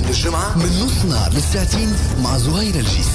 للجمعة من نص نهار للساعتين مع زهير الجيس.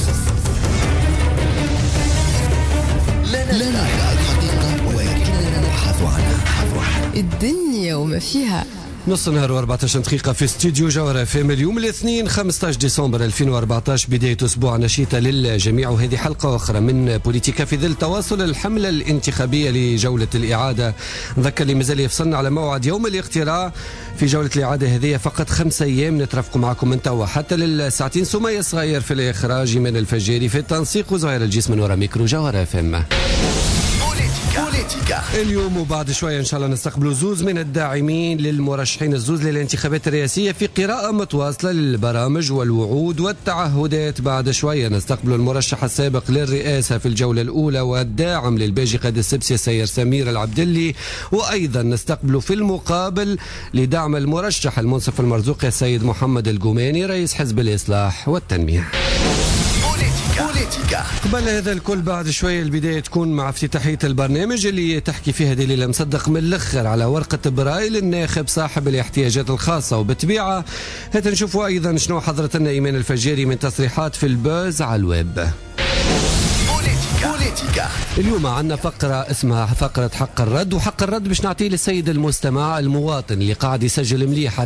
لا ندعي الحقيقة ولكننا نبحث عنها. الدنيا وما فيها. نص نهار و14 دقيقة في استديو جوهر FM. اليوم الاثنين 15 ديسمبر 2014، بداية أسبوع نشيطة للجميع، وهذه حلقة أخرى من بوليتيكا في ظل تواصل الحملة الانتخابية لجولة الإعادة. نذكر اللي مازال يفصلنا على موعد يوم الاقتراع في جولة الإعادة هذه، فقط 5 أيام نترافقوا معكم من توا حتى للساعتين. سمية صغير في الإخراج، من الفجاري في التنسيق، وزهير الجسم من وراء ميكرو جوهر FM. بوليتيكا. اليوم وبعد شوية إن شاء الله نستقبلوا زوز من الداعمين للمرشحين الزوز للانتخابات الرئاسية في قراءة متواصلة للبرامج والوعود والتعهدات. بعد شوية نستقبلوا المرشح السابق للرئاسة في الجولة الأولى والداعم للباجي قائد السبسي السيد سمير العبدلي، وأيضا نستقبلوا في المقابل لدعم المرشح المنصف المرزوقي السيد محمد القماني رئيس حزب الإصلاح والتنمية. بوليتيكا. قبل هذا الكل بعد شوية البداية تكون مع افتتاحية البرنامج اللي تحكي فيها دليلة مصدق من الأخر على ورقة برايل الناخب صاحب الاحتياجات الخاصة، وبالطبيعة هات نشوفوا أيضا شنو حضرت لنا إيمان الفجاري من تصريحات في البوز على الويب. بوليتيكا. اليوم عندنا فقرة اسمها فقرة حق الرد، وحق الرد باش نعطيه للسيد المستمع المواطن اللي قاعد يسجل مليح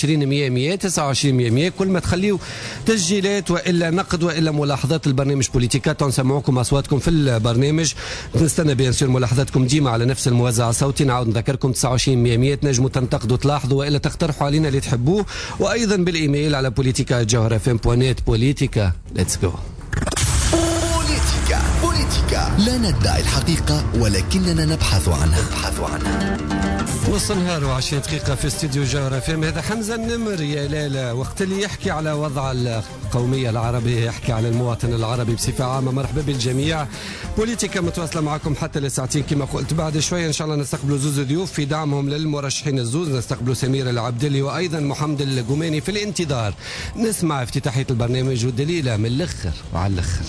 29 كل ما تخليوا تسجيلات وإلا نقد وإلا ملاحظات البرنامج بوليتيكا نسمعوكم أصواتكم في البرنامج. نستنى بيان سور ملاحظاتكم ديما على نفس الموزع الصوتي. نعاود نذكركم 29 تنجموا تنتقدوا تلاحظوا وإلا تقترحوا علينا اللي تحبوه، وأيضا بالإيميل على politica@jawharfm.net. بوليتيكا ليتس جو. بوليتيكا. لا ندعي الحقيقة ولكننا نبحث عنها. نص نهار و20 دقيقة في استديو جوهر FM. هذا حمزة النمر يا لالا، وقت اللي يحكي على وضع القومية العربية، يحكي على المواطن العربي بصفة عامة. مرحبا بالجميع. بوليتيكا متواصلة معكم حتى لساعتين كما قلت. بعد شوية إن شاء الله نستقبلوا زوز ضيوف في دعمهم للمرشحين الزوز. نستقبلوا سمير العبدلي وأيضا محمد القماني. في الانتظار نسمع افتتاحية البرنامج والدليلة من الأخر وعلى الأخر.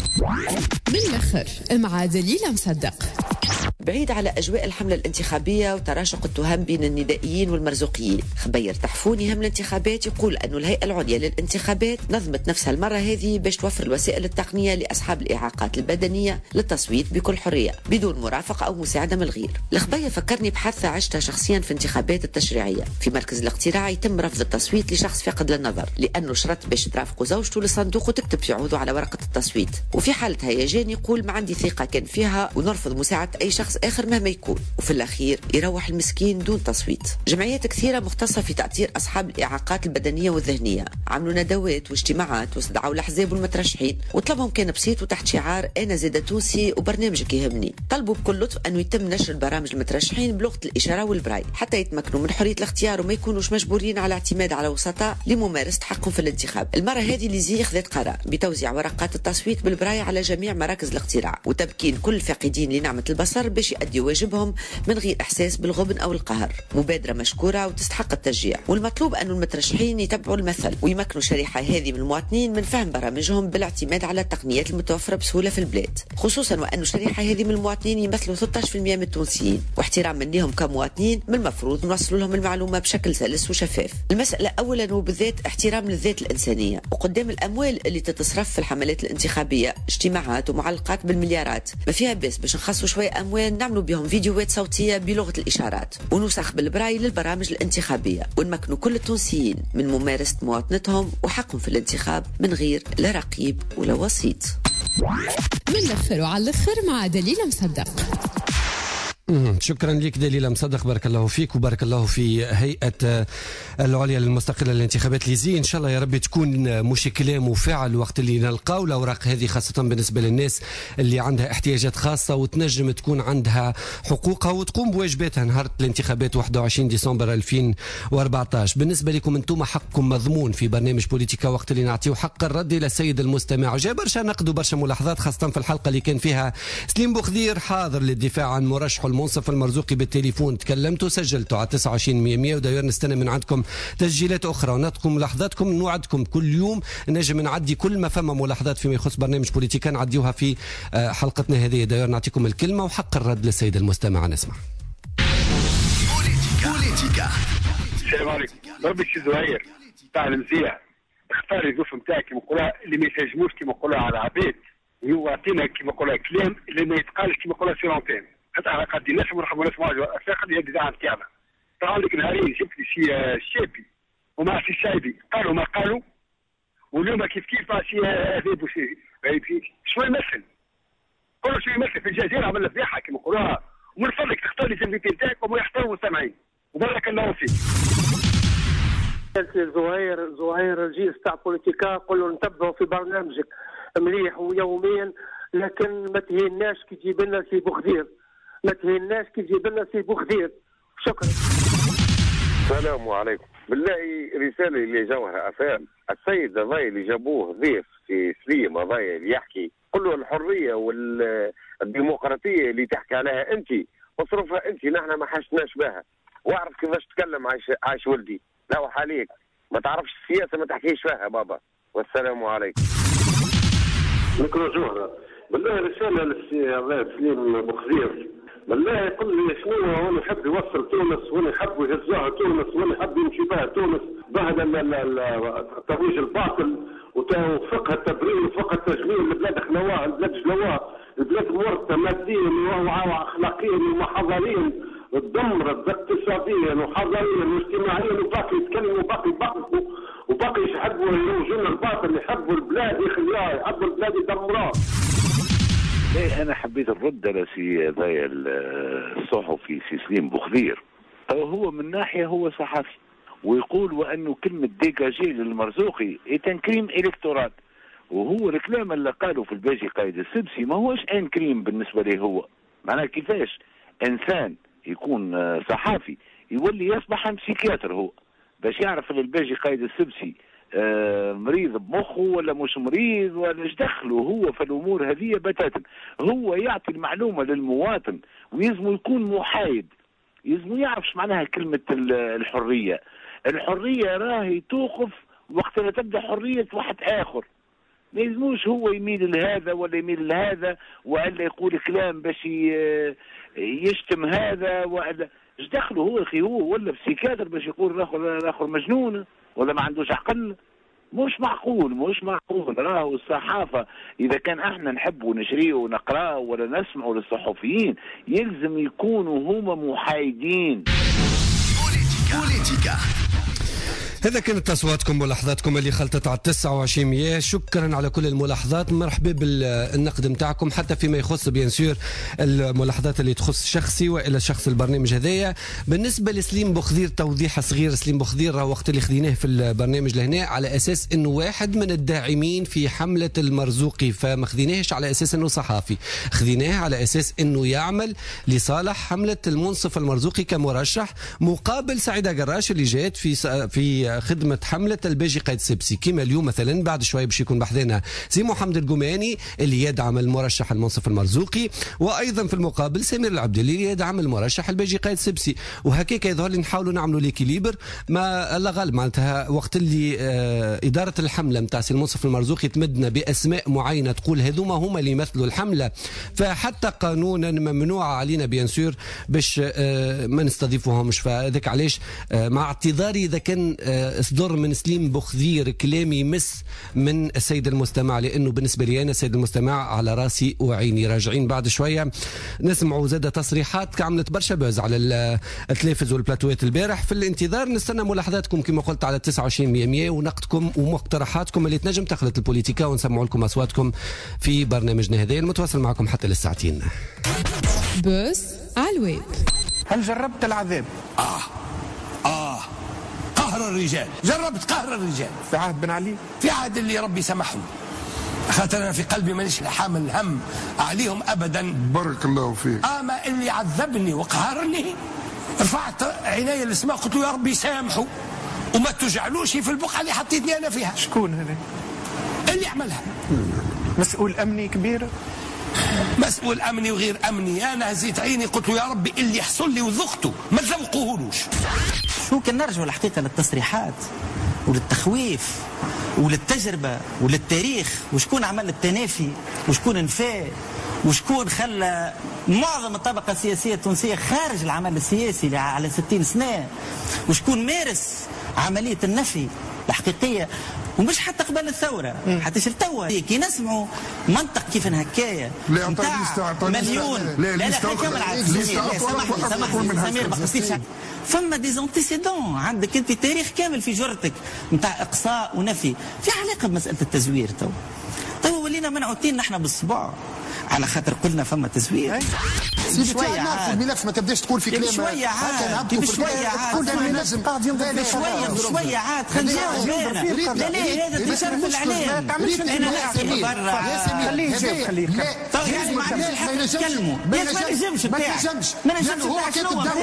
من الأخر مع دليلة مصدق. بعيد على أجواء الحملة الانتخابية وتراشق التهم بين الندائيين والمرزوقيين، خبير تحفون يهم الانتخابات يقول أن الهيئة العليا للانتخابات نظمت نفسها المرة هذه باش توفر الوسائل التقنية لأصحاب الإعاقات البدنية للتصويت بكل حرية بدون مرافقة أو مساعدة من الغير. الخبير فكرني بحادثة عشتها شخصيا في انتخابات التشريعية. في مركز الاقتراع يتم رفض التصويت لشخص فاقد للنظر لأنه شرط باش ترافقوا زوجته للصندوق وتكتب في عوضه على ورقة التصويت، وفي حالة هيجان يقول ما عندي ثقة كان فيها ونرفض مساعدة أي شخص آخر مهما يكون، وفي الأخير يروح المسكين دون تصويت. جمعيات كثيرة مختصة في تأطير أصحاب الإعاقات البدنية والذهنية عملوا ندوات واجتماعات واستدعوا الأحزاب والمترشحين، وطلبهم كان بسيط وتحت شعار أنا زيادة تونسي وبرنامجك يهمني. طلبوا بكل لطف أنه يتم نشر البرامج المترشحين بلغة الإشارة والبراي حتى يتمكنوا من حرية الاختيار وما يكونوش مجبورين على اعتماد على وسطاء لممارسة حقهم في الانتخاب. المرة هذه ليزي أخذت قرار بتوزيع ورقات التصويت بالبراي على جميع مراكز الاقتراع وتبكين كل الفاقدين لنعمة البصر باش يؤدوا واجبهم من غير إحساس بالغبن أو القهر. مبادرة مشكورة وتستحق التشجيع، والمطلوب أن المترشحين يتبعوا المثل ويمكنوا الشريحة هذه من المواطنين من فهم برامجهم بالاعتماد على التقنيات المتوفرة بسهولة في البلاد، خصوصا وأن الشريحة هذه من المواطنين يمثلوا 13% من التونسيين، واحتراما لهم كمواطنين من المفروض نوصل لهم المعلومة بشكل سلس وشفاف. المسألة أولا وبالذات احترام للذات الإنسانية، وقدام الأموال اللي تتصرف في الحملات الانتخابية اجتماعات ومعلقات بالمليارات، ما فيها بس باش نخصوا شوية أموال نعملوا بهم فيديوهات صوتية بلغة الإشارات ونسخ بالبراي للبرامج الانتخابية، ونمكنوا كل التونسيين من ممارسة مواطنتهم وحقهم في الانتخاب من غير لا رقيب ولا وسيط. من الأخر وعلى الأخر مع دليلة مصدق. شكرا لك دليلة مصدق، بارك الله فيك وبارك الله في هيئة العليا للمستقلة للانتخابات ليزي. إن شاء الله يا رب تكون مش كلام وفعل وقت اللي نلقاو الأوراق هذه، خاصة بالنسبة للناس اللي عندها احتياجات خاصة وتنجم تكون عندها حقوقها وتقوم بواجباتها نهار الانتخابات 21 ديسمبر 2014. بالنسبة لكم انتم حقكم مضمون في برنامج بوليتيكا وقت اللي نعطيو حق الرد إلى السيد المستمع. جاء برشا نقد وبرشا ملاحظات، خاصة في الحلقة اللي كان فيها سليم بوخذير حاضر للدفاع عن مرشح المنصف المرزوقي بالتليفون. تكلمتوا سجلتوا على 29 وداير نستنى من عندكم تسجيلات أخرى ونعطيكم ملاحظاتكم. نوعدكم كل يوم نجم نعدي كل ما فما ملاحظات فيما يخص برنامج بوليتيكا نعديوها في حلقتنا هذه. داير نعطيكم الكلمة وحق الرد للسيد المستمع. نسمع بوليتيكا. السلام عليكم. ربي الشي زهير تاع المزيع اختار الظروف نتاعك كيما نقولها اللي ما يتهاجموش كيما نقولها على العباد، ويعطينا كيما نقولها كلام اللي ما يتقالش كيما نقولها سيرونتين. حتى على قد الناس ونحبوا نسمعوا الافاق اللي هذه نتاعنا. طبعا لك نهارين جبت لي سي الشابي ومع سي الشايبي قالوا ما قالوا، واليوم كيف مع سي هذا بوشيري شو يمثل؟ كل شيء يمثل. في الجزيره عملنا فضيحه كيما نقولوها، ومن فضلك تختار لي الفيديو نتاعكم ويحترموا المستمعين وبارك الله فيك. زهير الجيز تاع بوليتيكا، قول له نتبعوا في برنامجك مليح ويوميا، لكن ما تهيناش كي تجيب لنا سي بوخدير، ما تهيناش كي تجيب لنا سي بوخدير. شكرا. السلام عليكم. بالله رساله لجوهر افام، السيد هذايا اللي جابوه ضيف في سليم هذايا اللي يحكي، قل له الحريه والديمقراطيه اللي تحكي عليها انت اصرفها انت، نحن ما حشناش بها. واعرف كيفاش تكلم عايش ولدي، لا عليك ما تعرفش السياسه ما تحكيش فيها بابا. والسلام عليكم. نكرو جوهره بالله رساله للسي سليم بوخدير، بالله يقول لي شنو هو يحب يوصل تونس، وين يحب يهزها تونس، وين يحب يمشي بها تونس بهذا الترويج الباطل وفقه التبرير وفقه التجميل. البلاد خلوها، البلاد جلوها، البلاد مرتة ماديا واخلاقيا وحضاريا، تدمرت اقتصاديا وحضاريا واجتماعيا، وباقي يتكلموا وباقي يبقوا وباقي يحبوا يروجون الباطل، يحبوا البلاد يخليها، يحبوا البلاد يدمروها. ايه انا حبيت نرد على سي هذايا الصحفي سي سليم بوخدير. هو من ناحيه هو صحفي ويقول وانه كلمه ديجاجي للمرزوقي تنكريم الكتورات، وهو الكلام اللي قاله في الباجي قايد السبسي ما هوش ان كريم بالنسبه ليه هو. معناها كيفاش انسان يكون صحافي يولي يصبح بسيكياتر هو باش يعرف الباجي قايد السبسي مريض بمخه ولا مش مريض ولا ايش دخله هو في الامور هذه بتاتا. هو يعطي المعلومه للمواطن ويلزم يكون محايد، يلزم يعرفش معناها كلمه الحريه. الحريه راهي توقف وقت لا تبدا حريه واحد اخر، ما يلزموش هو يميل لهذا ولا يميل لهذا ولا يقول كلام باش يشتم هذا ولا ايش دخله هو اخي. هو ولا بسيكاتر باش يقول الاخر مجنون ولا ما عندوش عقل. مش معقول راهو الصحافة إذا كان احنا نحبوا نشريه ونقراه ولا نسمعوا للصحفيين يلزم يكونوا هما محايدين. بوليتيكا. هذا كانت أصواتكم وملاحظاتكم اللي خلطت على 29. شكرا على كل الملاحظات، مرحبا بالنقد متاعكم حتى فيما يخص بيان سور الملاحظات اللي تخص شخصي وإلى شخص البرنامج هذايا. بالنسبة لسليم بوخدير توضيح صغير، سليم بوخدير وقت اللي خذيناه في البرنامج لهنا على أساس أنه واحد من الداعمين في حملة المرزوقي، فما خذيناهش على أساس أنه صحافي، خذيناه على أساس أنه يعمل لصالح حملة المنصف المرزوقي كمرشح مقابل سعيدة قراش اللي جات في خدمة حملة الباجي قايد السبسي. كما اليوم مثلا بعد شوي باش يكون بحذنا سي محمد القماني اللي يدعم المرشح المنصف المرزوقي، وايضا في المقابل سمير العبدلي اللي يدعم المرشح الباجي قايد السبسي. وهكاك يظهر لي نحاولوا نعملوا ليكيليبر ما لا غالب معناتها وقت اللي إدارة الحملة نتاع سي المنصف المرزوقي تمدنا بأسماء معينة تقول هذوما هما اللي يمثلوا الحملة، فحتى قانونا ممنوع علينا بيان سور باش ما نستضيفوهمش. فذاك علاش مع اعتذاري إذا كان اصدر من سليم بوخدير كلامي يمس من السيد المستمع، لانه بالنسبه لي انا السيد المستمع على راسي وعيني. راجعين بعد شويه نسمعوا زاده تصريحات عملت برشا بوز على التلفز والبلاتوات البارح. في الانتظار نستنى ملاحظاتكم كما قلت على 29 ونقدكم ومقترحاتكم اللي تنجم تخلط البوليتيكا، ونسمعوا لكم اصواتكم في برنامجنا هذا المتواصل معكم حتى للساعتين. بوس على الويب. هل جربت العذاب؟ قهر الرجال، جربت قهر الرجال في عهد بن علي، في عهد اللي ربي سمحهم، خاطر انا في قلبي مانيش حامل هم عليهم ابدا. بارك الله فيك. اما اللي عذبني وقهرني رفعت عيني للسماء قلت له يا ربي سامحوا وما تجعلوش في البقعه اللي حطيتني انا فيها. شكون هذا؟ اللي عملها مسؤول امني كبير، مسؤول امني وغير امني. انا هزيت عيني قلت له يا ربي اللي يحصل لي وذقته ما تذوقوهولوش. شو كان نرجع الحقيقه للتصريحات وللتخويف وللتجربه وللتاريخ، وشكون عمل التنافي وشكون نفاه وشكون خلى معظم الطبقه السياسيه التونسيه خارج العمل السياسي على 60 سنه، وشكون مارس عملية النفي الحقيقية، ومش حتى قبل الثورة، حتى توا كي نسمعوا منطق كيف هكايا نتاع مليون. لا خلينا نكمل على سمير فما ديزونتيسيدون عندك انت تاريخ كامل في جرتك نتاع اقصاء ونفي في علاقه بمساله التزوير. تو ولينا منعوتين نحن بالصباع على خاطر قلنا فما تزوير. شويه عاد الملف ما تبداش تقول في كلام شويه عاد بشويه عاد بشويه عاد خلينا نجاوب. لا هذا تشرف الاعلام. انا نحكي برا خليه يجاوب خليه يعني ما عندناش الحق نتكلموا. ما نجمش ما نجمش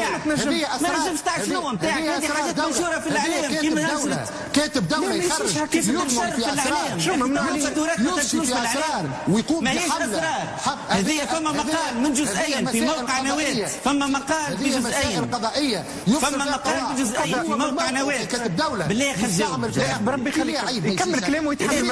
تاع شنو نتاعك هذه حاجات منشوره في الاعلام كيما كاتب دوله يخرج كيف يظلم في اسرار شو ممنوع يفشي في اسرار ويقوم بحمله. هذه فما مقال من جزئين في موقع نواه، فما مقال في جزئين القضائيه، فما مقال في جزئين في موقع نواه. كاتب دوله بالله يخزن بربي يخليه يكمل كلامه ويتحمل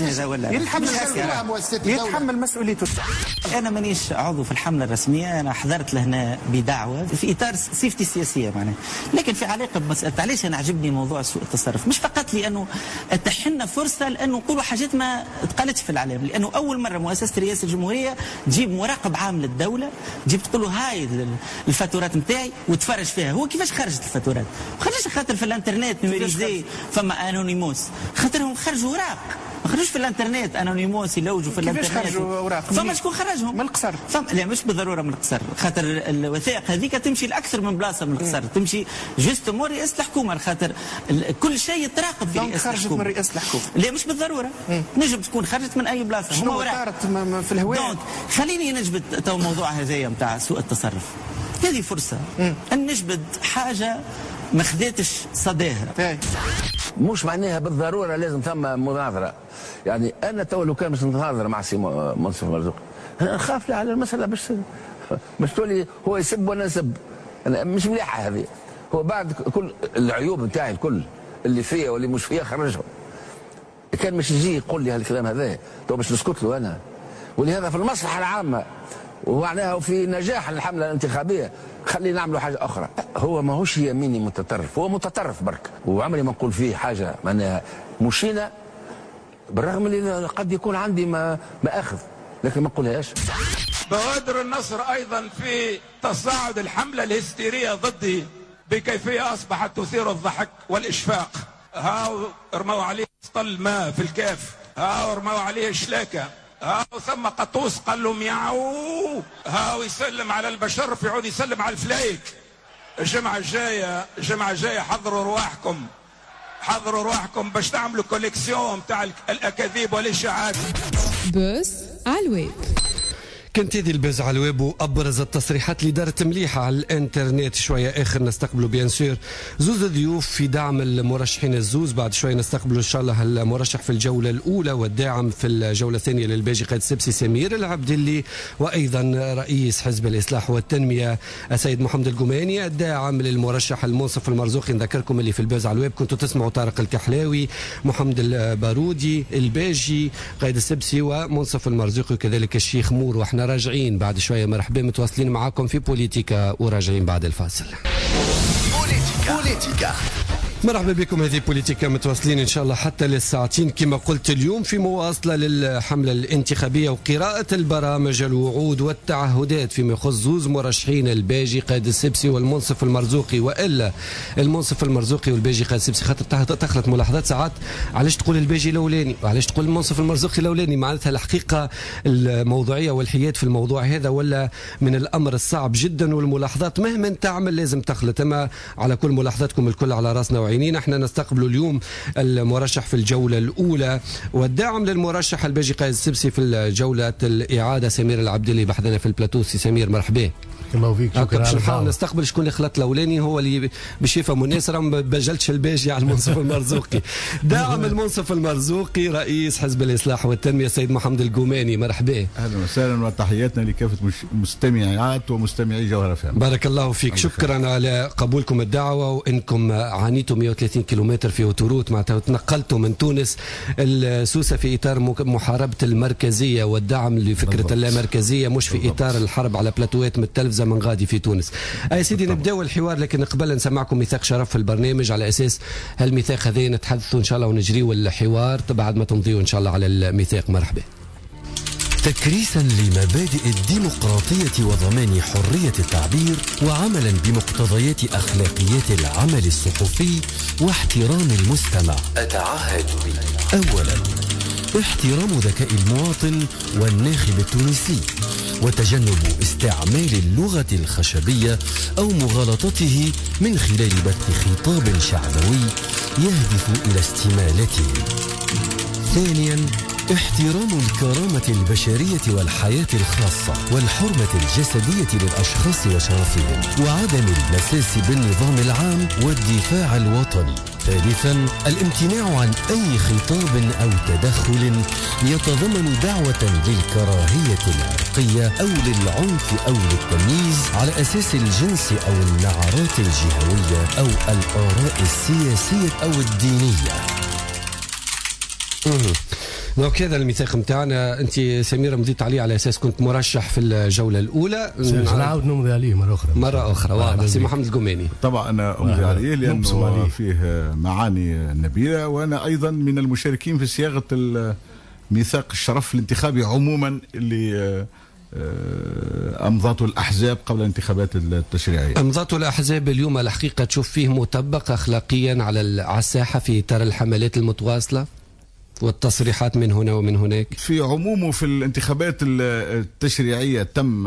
مسؤوليته. يتحمل مسؤوليته. انا مانيش عضو في الحمله الرسميه، انا حضرت لهنا بدعوه في اطار سيفتي السياسيه معناها، لكن في علاقه بمساله علاش انا عجبني موضوع سوء التصرف، مش فقط لانه اتاح لنا فرصه لانه نقولوا حاجات ما تقالتش في الاعلام، لانه اول مره مؤسسه رئاسه الجمهوريه تجيب مراقب عام للدوله، تجيب تقول له هاي الفاتورات نتاعي وتفرج فيها. هو كيفاش خرجت الفاتورات؟ ما خرجش خاطر في الانترنت نوميريزي فما انونيموس، خاطرهم خرجوا اوراق، ما خرجوش في الانترنت انونيموس يلوجوا في الانترنت. كيفاش خرجوا اوراق؟ فما شكون خرجهم؟ من القصر. لا مش بالضروره من القصر، خاطر الوثائق هذيك تمشي لاكثر من بلاصه من القصر، تمشي جوستومون رئاسه الحكومه، خاطر كل شيء يتراقب في رئاسه الحكومه. خرجت من رئاسه الحكومه. لا مش بالضروره، نجم تكون خرجت من اي بلاصه. شنو صارت في الهواء؟ خليني نجبد تو موضوع هذايا نتاع سوء التصرف. هذه فرصه ان نجبد حاجه ما خذاتش صداها. مش معناها بالضروره لازم ثم مناظره. يعني انا تو لو كان باش نتناظر مع سي منصف مرزوق نخاف على المساله باش تولي هو يسب وانا نسب. أنا مش مليحه هذه. هو بعد كل العيوب نتاعي الكل اللي فيا واللي مش فيا خرجهم. كان مش يجي يقول لي هالكلام هذا تو باش نسكت له انا. ولهذا في المصلحه العامه ومعناها في نجاح الحمله الانتخابيه خلينا نعملوا حاجه اخرى. هو ماهوش يميني متطرف، هو متطرف برك، وعمري ما نقول فيه حاجه معناها مشينا، بالرغم اللي قد يكون عندي ما اخذ لكن ما نقولهاش. بوادر النصر ايضا في تصاعد الحمله الهستيريه ضدي بكيفيه اصبحت تثير الضحك والاشفاق. هاو رموا عليه سطل ماء في الكاف، هاو رموا عليه شلاكه، هاو ثم قطوس قال له مياو، هاو يسلم على البشر في عود يسلم على الفلايك. الجمعه الجايه حضروا رواحكم باش تعملوا كوليكسيون بتاع الاكاذيب والاشاعات. بوس على الويب. كانت هذه الباز على الويب وابرز التصريحات اللي دارت مليحه على الانترنت. شويه اخر نستقبلوا بيان سور زوز ضيوف في دعم المرشحين الزوز. بعد شويه نستقبلوا ان شاء الله المرشح في الجوله الاولى والداعم في الجوله الثانيه للباجي قائد السبسي سمير العبدلي، وايضا رئيس حزب الاصلاح والتنميه السيد محمد القماني، الداعم للمرشح المنصف المرزوقي. نذكركم اللي في الباز على الويب كنتوا تسمعوا طارق الكحلاوي، محمد البارودي، الباجي قائد السبسي ومنصف المرزوقي وكذلك الشيخ مور. واحنا راجعين بعد شويه مرحبا متواصلين معاكم في بوليتيكا وراجعين بعد الفاصل. بوليتيكا مرحبا بكم. هذه بوليتيكا متواصلين ان شاء الله حتى للساعتين كما قلت اليوم في مواصله للحمله الانتخابيه وقراءه البرامج الوعود والتعهدات فيما يخص زوز مرشحين الباجي قائد السبسي والمنصف المرزوقي. والا المنصف المرزوقي والباجي قائد السبسي خاطر تخلط ملاحظات ساعات علاش تقول الباجي الاولاني وعلاش تقول المنصف المرزوقي الاولاني. معناتها الحقيقه الموضوعيه والحياد في الموضوع هذا ولا من الامر الصعب جدا، والملاحظات مهما تعمل لازم تخلط. اما على كل ملاحظاتكم الكل على راسنا. احنا نستقبل اليوم المرشح في الجولة الأولى والداعم للمرشح الباجي قائد السبسي في الجولة الإعادة سمير العبدلي بحثنا في البلاتو. سي سمير مرحبا. الله فيك. شكرا. باش نحاول نستقبل شكون اللي خلط الاولاني هو اللي باش يفهموا الناس راه ما بجلتش الباجي على المنصف المرزوقي. داعم المنصف المرزوقي رئيس حزب الاصلاح والتنميه السيد محمد القماني مرحبا. اهلا وسهلا وتحياتنا لكافه مستمعات ومستمعي جوهر فهم. بارك الله فيك. شكرا على قبولكم الدعوه وانكم عانيتوا 130 كيلومتر في اوتوروت معناتها تنقلتوا من تونس السوسه في اطار محاربه المركزيه والدعم لفكره اللامركزيه، مش في اطار الحرب على بلاتوات من التلفزه الزمن غادي في تونس. أي سيدي نبداو الحوار، لكن قبل نسمعكم ميثاق شرف في البرنامج، على أساس هالميثاق هذا نتحدثوا إن شاء الله ونجريوا الحوار بعد ما تمضيوا إن شاء الله على الميثاق. مرحبا. تكريسا لمبادئ الديمقراطية وضمان حرية التعبير، وعملا بمقتضيات أخلاقيات العمل الصحفي واحترام المستمع، أتعهد أولا احترام ذكاء المواطن والناخب التونسي، وتجنب استعمال اللغة الخشبية أو مغالطته من خلال بث خطاب شعبوي يهدف إلى استمالته. ثانيا احترام الكرامة البشرية والحياة الخاصة والحرمة الجسدية للأشخاص وشرفهم، وعدم المساس بالنظام العام والدفاع الوطني. ثالثا الامتناع عن أي خطاب أو تدخل يتضمن دعوة للكراهية العرقية أو للعنف أو للتمييز على أساس الجنس أو النعرات الجهوية أو الآراء السياسية أو الدينية. دونك هذا الميثاق نتاعنا. انت سميره مضيت عليه على اساس كنت مرشح في الجوله الاولى، نعاود نمضي عليه مره اخرى واضح. سي محمد القماني طبعا انا امضي عليه لانه فيه معاني نبيله، وانا ايضا من المشاركين في صياغه ميثاق الشرف الانتخابي عموما اللي أمضته الأحزاب قبل الانتخابات التشريعية. أمضته الأحزاب اليوم الحقيقة تشوف فيه مطبق أخلاقيا على الساحة في إطار الحملات المتواصلة والتصريحات من هنا ومن هناك؟ في عمومه في الانتخابات التشريعية تم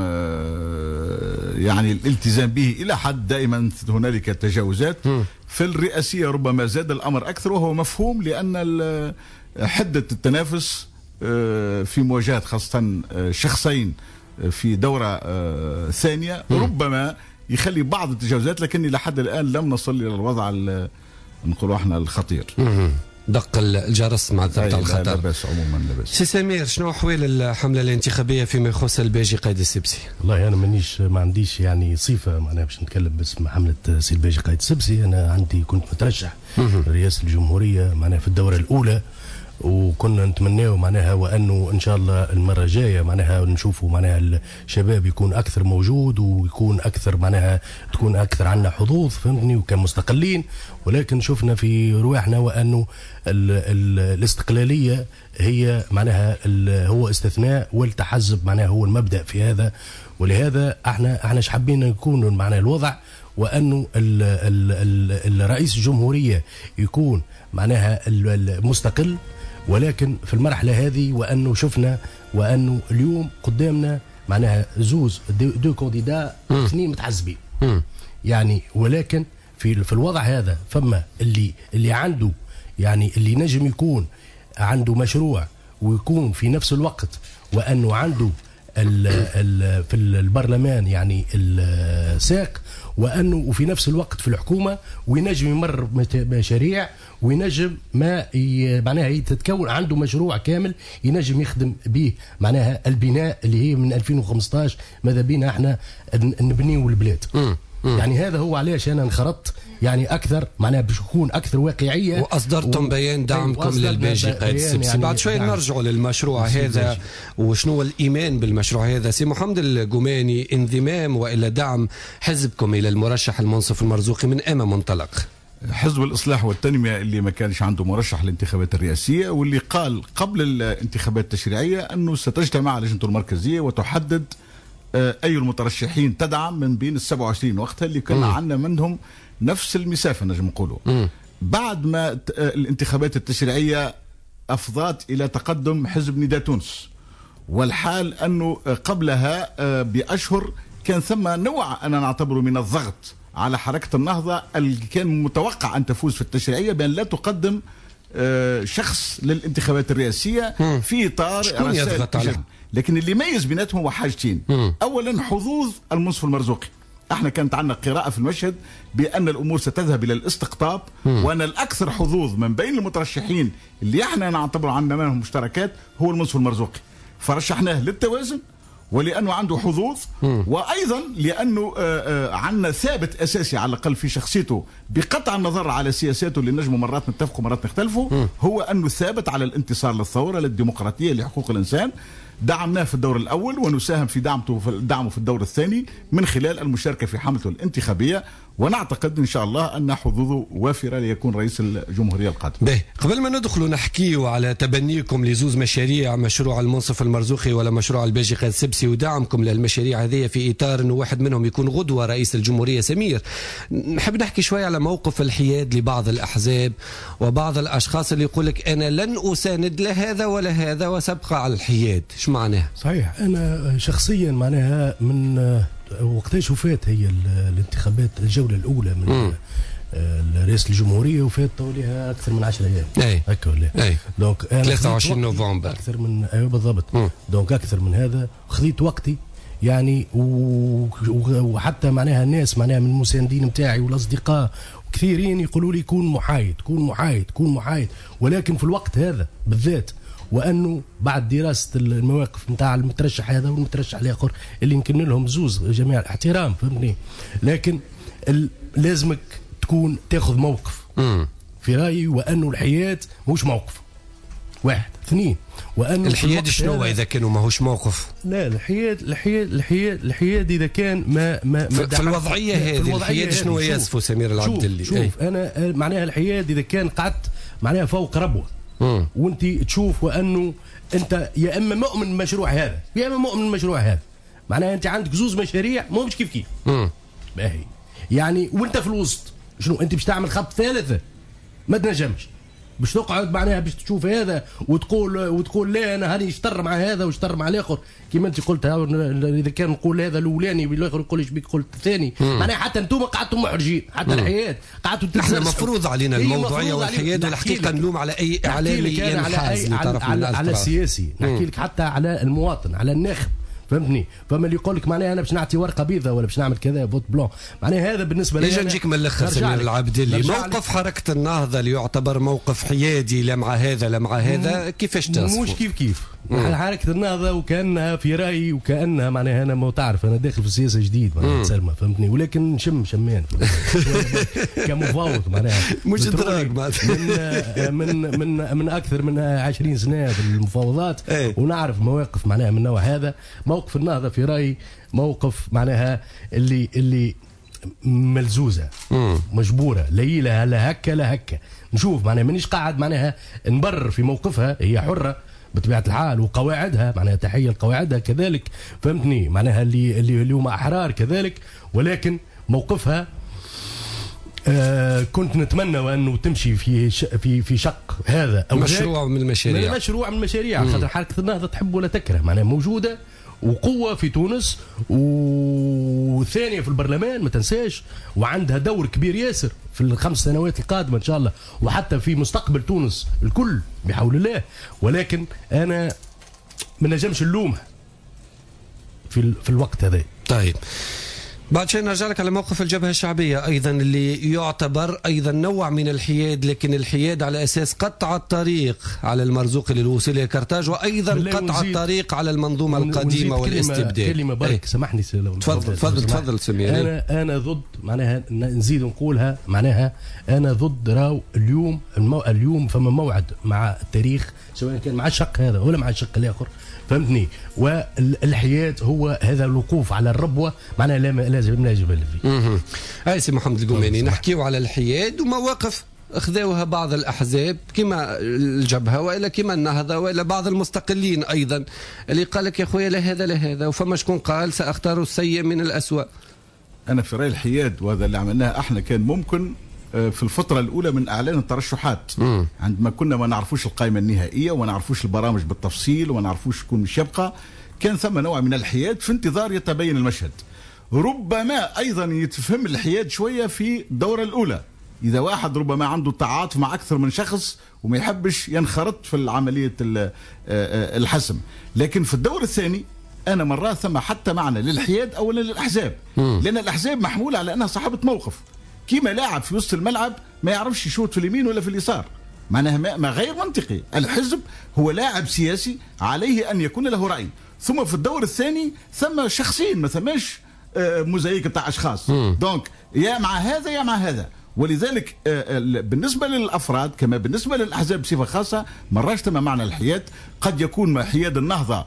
يعني الالتزام به إلى حد، دائما هنالك تجاوزات. في الرئاسية ربما زاد الأمر أكثر، وهو مفهوم لأن حدة التنافس في مواجهة خاصة شخصين في دورة ثانية ربما يخلي بعض التجاوزات، لكن إلى حد الآن لم نصل إلى الوضع نقولوا احنا الخطير. دق الجرس مع ضبط الخطر. لا بأس عموما، لا بأس. سي سمير، شنو أحوال الحملة الانتخابية فيما يخص الباجي قايد السبسي؟ والله أنا ما عنديش يعني صفة معناها باش نتكلم باسم حملة سي الباجي قايد السبسي. أنا كنت مترشح رئاسة الجمهورية معناها في الدورة الأولى، وكنا نتمناه معناها وانه ان شاء الله المره الجايه معناها نشوفوا معناها الشباب يكون اكثر موجود، ويكون اكثر معناها تكون اكثر عندنا حظوظ، فهمتني، وكمستقلين. ولكن شفنا في رواحنا وانه الاستقلاليه هي معناها هو استثناء، والتحزب معناها هو المبدا في هذا. ولهذا احنا حابين يكون معناها الوضع وانه الرئيس الجمهوريه يكون معناها المستقل، ولكن في المرحله هذه وانه شفنا وانه اليوم قدامنا معناها زوز دو كانديدا اثنين متعذبين يعني. ولكن في الوضع هذا فما اللي عنده يعني اللي نجم يكون عنده مشروع ويكون في نفس الوقت وانه عنده في البرلمان يعني الساق، وانه وفي نفس الوقت في الحكومه، وينجم يمر مشاريع، وينجم معناها تتكون عنده مشروع كامل ينجم يخدم به معناها البناء اللي هي من 2015 ماذا بينا احنا نبنيو البلاد. يعني هذا هو علاش انا انخرطت يعني اكثر معناها باش يكون اكثر واقعيه، واصدرتم بيان دعمكم للباجي قايد السبسي. يعني بعد شوي نرجعوا للمشروع هذا وشنو الايمان بالمشروع هذا. سي محمد القماني، انضمام والا دعم حزبكم الى المرشح المنصف المرزوقي من ايما منطلق؟ حزب الإصلاح والتنمية اللي ما كانش عنده مرشح للانتخابات الرئاسية، واللي قال قبل الانتخابات التشريعية أنه ستجتمع لجنته المركزية وتحدد أي المترشحين تدعم من بين 27 وقتها اللي كنا عندنا منهم نفس المسافة نجم نقوله. بعد ما الانتخابات التشريعية أفضت إلى تقدم حزب نداء تونس، والحال أنه قبلها بأشهر كان ثم نوع أنا نعتبره من الضغط على حركة النهضة اللي كان متوقع أن تفوز في التشريعية بأن لا تقدم شخص للانتخابات الرئاسية في إطار رسائل. لكن اللي يميز بيناتهم هو حاجتين. أولا حظوظ المنصف المرزوقي. احنا كانت عندنا قراءة في المشهد بأن الأمور ستذهب إلى الاستقطاب، وأن الأكثر حظوظ من بين المترشحين اللي احنا نعتبر عندنا منهم مشتركات هو المنصف المرزوقي، فرشحناه للتوازن ولأنه عنده حظوظ، وأيضا لأنه عندنا ثابت أساسي على الأقل في شخصيته بقطع النظر على سياساته اللي نجموا مرات نتفقوا مرات نختلفوا، هو أنه ثابت على الانتصار للثورة للديمقراطية لحقوق الإنسان. دعمناه في الدور الأول ونساهم في دعمه في الدور الثاني من خلال المشاركة في حملته الانتخابية، ونعتقد إن شاء الله أن حظوظه وافرة ليكون رئيس الجمهورية القادم. قبل ما ندخل نحكيو على تبنيكم لزوز مشاريع، مشروع المنصف المرزوقي ولا مشروع الباجي قاد سبسي، ودعمكم للمشاريع هذه في إطار أنه واحد منهم يكون غدوة رئيس الجمهورية سمير، نحب نحكي شوية على موقف الحياد لبعض الأحزاب وبعض الأشخاص اللي يقول لك أنا لن أساند لا هذا ولا هذا وسبقى على الحياد. شو معناها؟ صحيح، أنا شخصيا معناها من وقتاش وفات هي الانتخابات الجولة الأولى من رئيس الجمهورية، وفات طولها أكثر من 10 أيام. هكا ولا؟ دونك 23 نوفمبر أكثر من بالضبط. دونك أكثر من هذا خذيت وقتي يعني، وحتى معناها الناس معناها من المساندين نتاعي والأصدقاء كثيرين يقولوا لي كون محايد كون محايد كون محايد، ولكن في الوقت هذا بالذات، وانه بعد دراسه المواقف نتاع المترشح هذا والمترشح الاخر اللي يمكن لهم زوز جميع الاحترام فهمني، لكن لازمك تكون تاخذ موقف في رايي، وانه الحياد مش موقف واحد. اثنين، وانه الحياد شنو اذا كانوا ماهوش موقف؟ لا، الحياد اذا كان ما في الوضعيه هذه الحياد شنو يصفه سمير العبدلي؟ شوف انا معناها الحياد اذا كان قعدت معناها فوق ربوه وانت تشوف وانه انت يا اما مؤمن بالمشروع هذا يا اما مؤمن بالمشروع هذا، معناها انت عندك زوز مشاريع مش كيف باهي يعني، وانت في الوسط شنو انت باش تعمل خط ثالثه؟ ما تنجمش باش تقعد معناها باش تشوف هذا وتقول لا انا هاني اشتر مع هذا واشتر مع الاخر، كيما انت قلت اذا كان نقول هذا الاولاني والاخر يقول ايش بيك قلت الثاني، معناها حتى انتم قعدتوا محرجين، حتى الحياد قعدتوا نحن مفروض علينا الموضوعيه والحياد، والحقيقه نلوم على اي اعلامي ينحاز لطرف من على السياسي، نحكي لك حتى على المواطن على الناخب فهمتني، فما اللي يقول لك معناها انا باش نعطي ورقه بيضاء ولا باش نعمل كذا فوت بلون، معناها هذا بالنسبه لي. نجيك من الاخر سمير العبدلي، موقف حركه النهضه اللي يعتبر موقف حيادي لا مع هذا لا مع هذا، كيفاش تصفه؟ مش كيف حركه النهضه وكانها في رايي وكانها معناها انا ما تعرف انا داخل في السياسه جديد معناها سلمى فهمتني، ولكن شمان كمفاوض معناها مش ادراك من اكثر من 20 سنه في المفاوضات ونعرف مواقف معناها من النوع هذا. موقف النهضه في رايي موقف معناها اللي ملزوزه مجبوره ليلة لا هكا لا هكا، نشوف معناها مانيش قاعد معناها نبرر في موقفها، هي حره بطبيعه الحال وقواعدها معناها تحيه لقواعدها كذلك فهمتني، معناها اللي هم احرار كذلك، ولكن موقفها كنت نتمنى وانه تمشي في شق هذا او مشروع من المشاريع، مشروع من المشاريع، خاطر حركه النهضه تحب ولا تكره معناها موجوده وقوة في تونس وثانية في البرلمان ما تنساش، وعندها دور كبير ياسر في ال5 سنوات القادمة إن شاء الله، وحتى في مستقبل تونس الكل بحول الله، ولكن أنا ما نجمش نلومها في الوقت هذا. طيب بعد شيء نرجع لك على موقف الجبهة الشعبية أيضا اللي يعتبر أيضا نوع من الحياد، لكن الحياد على أساس قطع الطريق على المرزوقي للوصول إلى كرتاج، وأيضا قطع الطريق على المنظومة القديمة والاستبداد. كلمة برك سامحني تفضل سمير. أنا ضد معناها نزيد نقولها معناها أنا ضد راو اليوم فما موعد مع التاريخ سواء كان مع الشق هذا ولا مع الشق الآخر فهمتني، والحياد هو هذا الوقوف على الربوة معناها لازم لا جبل فيه. هاي سي محمد القماني نحكيو على الحياد ومواقف اخذوها بعض الاحزاب كما الجبهه والا كما النهضه والا بعض المستقلين ايضا اللي قال لك يا خويا لا هذا لا هذا، وفما شكون قال ساختار السيء من الاسوأ. انا في راي الحياد وهذا اللي عملناه احنا كان ممكن في الفترة الأولى من إعلان الترشحات عندما كنا ما نعرفوش القائمة النهائية وما نعرفوش البرامج بالتفصيل وما نعرفوش شكون مش يبقى، كان ثم نوع من الحياد في انتظار يتبين المشهد. ربما أيضا يتفهم الحياد شوية في الدورة الأولى إذا واحد ربما عنده تعاطف مع أكثر من شخص وما يحبش ينخرط في العملية الحسم، لكن في الدور الثاني أنا مرات ثم حتى معنى للحياد أولا للأحزاب، لأن الأحزاب محمولة على أنها صاحبة موقف، كيما لاعب في وسط الملعب ما يعرفش يشوط في اليمين ولا في اليسار، معناها ما غير منطقي. الحزب هو لاعب سياسي عليه أن يكون له رأي، ثم في الدور الثاني ثم شخصين ما ثماش موزايك بتاع أشخاص، دونك يا مع هذا يا مع هذا. ولذلك بالنسبة للأفراد كما بالنسبة للأحزاب بصفة خاصة مرات ثم معنى الحياد قد يكون حياد النهضة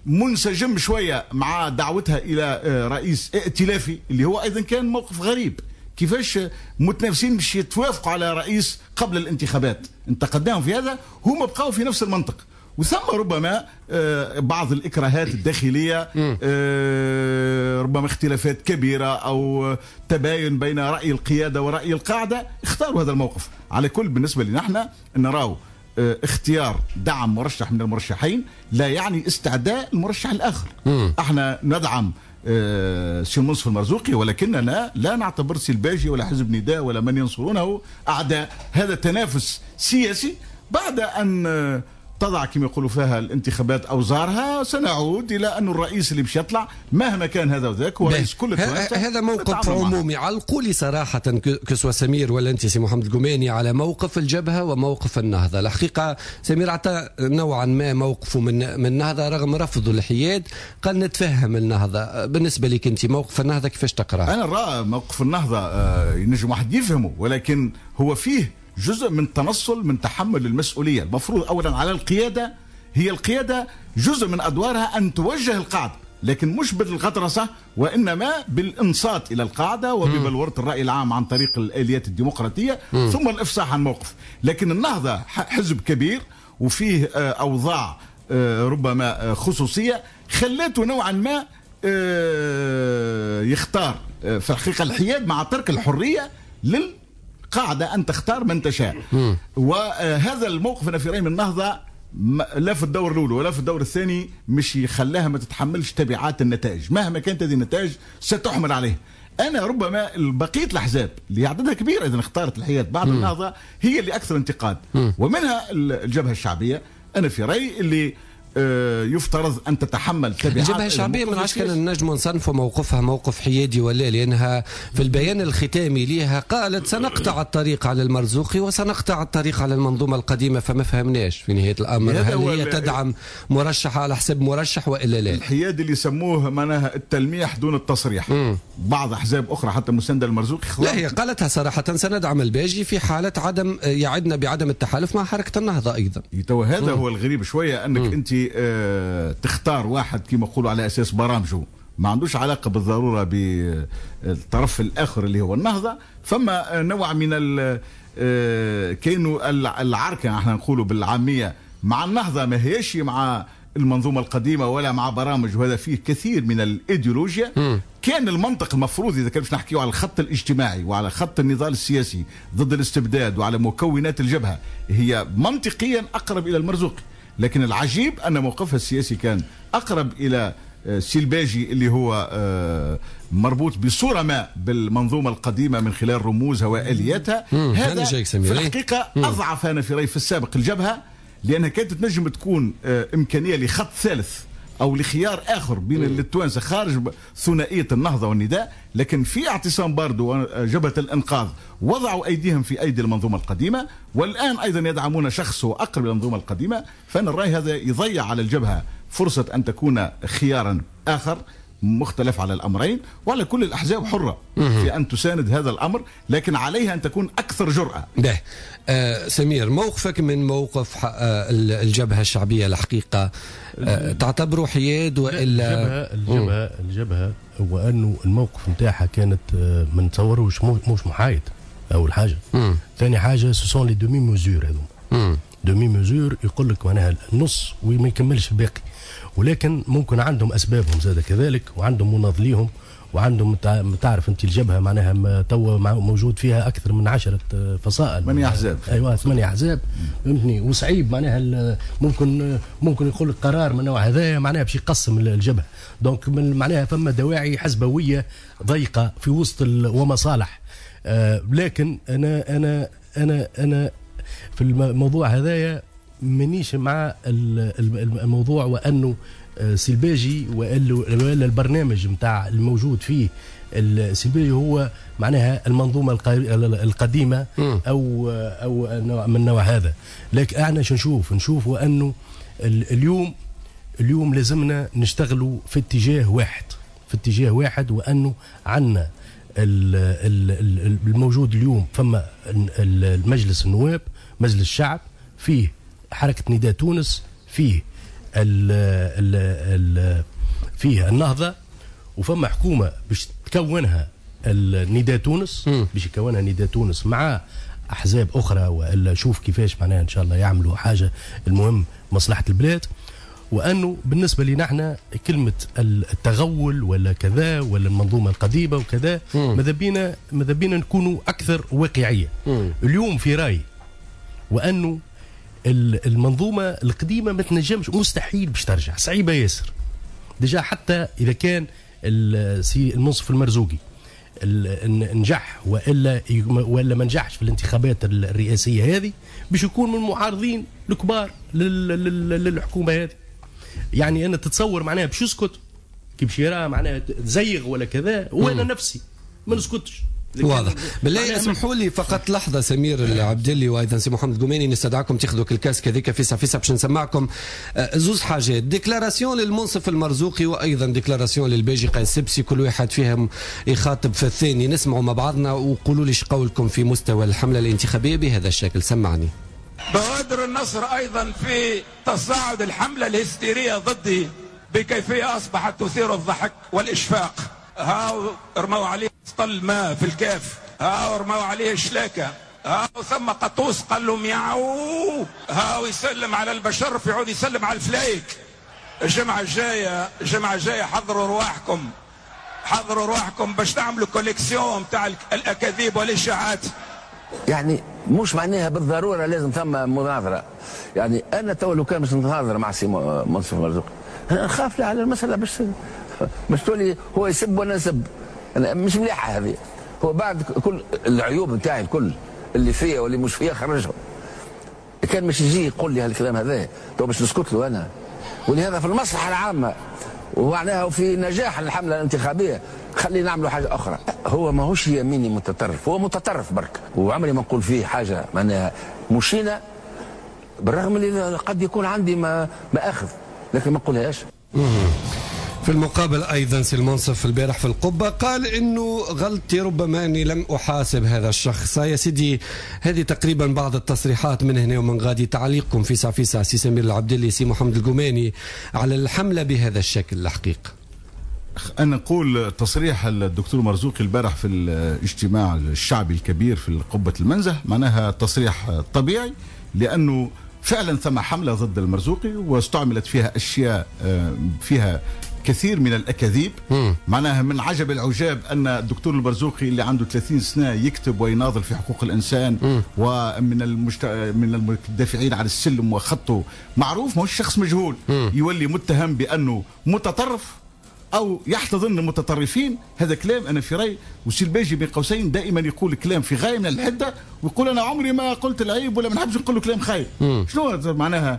منسجم شويه مع دعوتها الى رئيس ائتلافي اللي هو ايضا كان موقف غريب. كيفاش متنافسين باش يتوافقوا على رئيس قبل الانتخابات؟ انتقدناهم في هذا، هما بقاو في نفس المنطق. وثم ربما بعض الإكراهات الداخلية، ربما اختلافات كبيرة أو تباين بين رأي القيادة ورأي القاعدة، اختاروا هذا الموقف. على كل بالنسبة لنا احنا نراو اختيار دعم مرشح من المرشحين لا يعني استعداء المرشح الآخر. احنا ندعم سي منصف المرزوقي، ولكننا لا نعتبر سي الباجي ولا حزب نداء ولا من ينصرونه أعداء. هذا تنافس سياسي، بعد أن تضع كما يقولوا فيها الانتخابات أوزارها سنعود إلى أن الرئيس اللي باش يطلع مهما كان هذا وذاك هو رئيس كل هذا موقف عمومي. علقوا لي صراحة كسوة سمير ولا أنت سي محمد القماني على موقف الجبهة وموقف النهضة. الحقيقة سمير عطى نوعا ما موقفه من النهضة رغم رفضه الحياد، قال نتفهم النهضة. بالنسبة لك أنت موقف النهضة كيفاش تقرأ؟ أنا رأى موقف النهضة ينجم واحد يفهمه، ولكن هو فيه جزء من تنصل من تحمل المسؤولية. المفروض أولا على القيادة، هي القيادة جزء من أدوارها أن توجه القاعدة، لكن مش بالغطرسة وإنما بالإنصات إلى القاعدة وببلورة الرأي العام عن طريق الآليات الديمقراطية ثم الإفصاح عن موقف. لكن النهضة حزب كبير وفيه أوضاع ربما خصوصية خلته نوعا ما يختار في الحقيقة الحياد مع ترك الحرية قاعدة أن تختار من تشاء. وهذا الموقف أنا في رأيي من النهضة لا في الدور الأول ولا في الدور الثاني مش يخلاها ما تتحملش تبعات النتائج، مهما كانت هذه النتائج ستحمل عليه. أنا ربما بقية الأحزاب اللي عددها كبير إذا اختارت الحياد بعد النهضة هي اللي أكثر انتقاد، ومنها الجبهة الشعبية. أنا في رأيي اللي يفترض أن تتحمل تبعات الجبهة الشعبية. من عشان النجم نصنف موقفها موقف حيادي ولا، لأنها في البيان الختامي لها قالت سنقطع الطريق على المرزوقي وسنقطع الطريق على المنظومة القديمة. فما فهمناش في نهاية الأمر هل هي تدعم مرشح على حساب مرشح وإلا لا؟ الحياد اللي يسموه معناها التلميح دون التصريح. بعض أحزاب أخرى حتى مساندة المرزوقي لا، هي قالتها صراحة سندعم الباجي في حالة عدم يعدنا بعدم التحالف مع حركة النهضة أيضا. هذا هو الغريب شوية، أنك أنت تختار واحد كما يقولوا على أساس برامجه ما عندوش علاقة بالضرورة بالطرف الآخر اللي هو النهضة. فما نوع من كانوا العركة احنا نقولوا بالعامية مع النهضة، ما هيش مع المنظومة القديمة ولا مع برامج، وهذا فيه كثير من الإيديولوجيا. كان المنطق المفروض إذا كان باش نحكيو على الخط الاجتماعي وعلى خط النضال السياسي ضد الاستبداد وعلى مكونات الجبهة، هي منطقيا أقرب إلى المرزوقي. لكن العجيب أن موقفها السياسي كان أقرب إلى سي الباجي اللي هو مربوط بصورة ما بالمنظومة القديمة من خلال رموزها وآلياتها. هذا في الحقيقة أضعف أنا في رأيي في السابق الجبهة، لأنها كانت تنجم تكون إمكانية لخط ثالث أو لخيار آخر بين التوانسة خارج ثنائية النهضة والنداء. لكن في اعتصام باردو وجبهة الإنقاذ وضعوا أيديهم في أيدي المنظومة القديمة، والآن أيضا يدعمون شخص أقرب للمنظومة القديمة. فأنا الرأي هذا يضيع على الجبهة فرصة أن تكون خيارا آخر مختلف على الأمرين، وعلى كل الأحزاب حرة في أن تساند هذا الأمر، لكن عليها أن تكون أكثر جرأة. سمير، موقفك من موقف الجبهة الشعبية الحقيقة تعتبره حياد وإلا؟ الجبهة هو أنه الموقف نتاعها كانت ما نتصوروش مش محايد أول حاجة. ثاني حاجة سوسون لي دومي ميزور، هذوما دومي ميزور يقول لك معناها النص وما يكملش الباقي، ولكن ممكن عندهم أسبابهم زاد كذلك، وعندهم مناضليهم، وعندهم تعرف انت الجبهه معناها توا موجود فيها اكثر من 10 فصائل، 8 احزاب. ايوه 8 احزاب، فهمتني. وصعيب معناها ممكن يقول لك قرار من النوع هذا معناها باش يقسم الجبهه. دونك معناها فما دواعي حزبويه ضيقه في وسط ومصالح. لكن انا في الموضوع هذايا مانيش مع الموضوع، وانه سلباجي ولا البرنامج متاع الموجود فيه السلباجي هو معناها المنظومة القديمة أو نوع من النوع هذا. لكن احنا نشوف وأنه اليوم لازمنا نشتغلوا في اتجاه واحد، وأنه عنا الموجود اليوم فما المجلس النواب، مجلس الشعب، فيه حركة نداء تونس، فيه فيه النهضه، وفما حكومه باش تكونها النداء تونس، باش يكونها نداء تونس مع احزاب اخرى، والا شوف كيفاش معناها ان شاء الله يعملوا حاجه المهم مصلحه البلاد. وانه بالنسبه لنا احنا كلمه التغول ولا كذا ولا المنظومه القديمه وكذا ماذا بينا نكونوا اكثر واقعيه. اليوم في رايي وانه المنظومه القديمه ما تنجمش، مستحيل باش ترجع، صعيبه ياسر. ديجا حتى اذا كان المنصف المرزوقي نجح ولا ما نجحش في الانتخابات الرئاسيه هذه، باش يكون من المعارضين الكبار للحكومه هذه. يعني انا تتصور معناها باش يسكت كي باش يرى معناها تزيغ ولا كذا، وانا نفسي ما نسكتش. واضح. بالله اسمحوا لي فقط لحظه سمير العبدلي وايضا سي محمد القماني، نستدعاكم تاخذوا الكاسك هذيك فيسا باش نسمعكم زوز حاجات. ديكلاراسيون للمنصف المرزوقي وايضا ديكلاراسيون للباجي قايس سبسي، كل واحد فيهم يخاطب في الثاني. نسمعوا مع بعضنا وقولوا لي ايش قولكم في مستوى الحمله الانتخابيه بهذا الشكل. سمعني. بوادر النصر ايضا في تصاعد الحمله الهستيريه ضدي بكيفيه اصبحت تثير الضحك والاشفاق. هاو رموا عليه سطل ماء في الكاف، هاو رموا عليه شلاكه، هاو ثم قطوس قال له مياو، هاو يسلم على البشر يعود يسلم على الفلايك. الجمعه الجايه حضروا رواحكم باش تعملوا كوليكسيون تاع الاكاذيب والاشاعات. يعني مش معناها بالضروره لازم ثم مناظره. يعني انا تو لو كان باش نتناظر مع سي منصف مرزوقي انا نخاف على المساله باش تولي هو يسب وانا نسب. أنا مش مليحه هذه. هو بعد كل العيوب نتاعي الكل اللي فيها واللي مش فيها خرجهم. كان مش يجي يقول لي هالكلام هذا تو باش نسكت له انا. ولهذا في المصلحه العامه ومعناها في نجاح الحمله الانتخابيه خلينا نعملوا حاجه اخرى. هو ماهوش يميني متطرف، هو متطرف برك، وعمري ما نقول فيه حاجه معناها مشينا، بالرغم اللي قد يكون عندي ما اخذ لكن ما نقولهاش. في المقابل ايضا سي المنصف البارح في القبه قال انه غلطتي ربما اني لم احاسب هذا الشخص. يا سيدي هذه تقريبا بعض التصريحات من هنا ومن غادي. تعليقكم في ساعه سي سمير العبدلي سي محمد القماني على الحمله بهذا الشكل الحقيقه. أنا نقول تصريح الدكتور مرزوقي البارح في الاجتماع الشعبي الكبير في قبة المنزه معناها تصريح طبيعي، لأنه فعلا ثم حملة ضد المرزوقي واستعملت فيها أشياء فيها كثير من الأكاذيب. معناها من عجب العجاب أن الدكتور المرزوقي اللي عنده 30 سنة يكتب ويناضل في حقوق الإنسان ومن من المدافعين على السلم وخطه معروف، ما هو شخص مجهول يولي متهم بأنه متطرف أو يحتضن المتطرفين. هذا كلام أنا في رأي وسي الباجي بين قوسين دائما يقول كلام في غاية من الحدة ويقول أنا عمري ما قلت العيب ولا ما نحبش نقول له كلام خايب. شنو معناها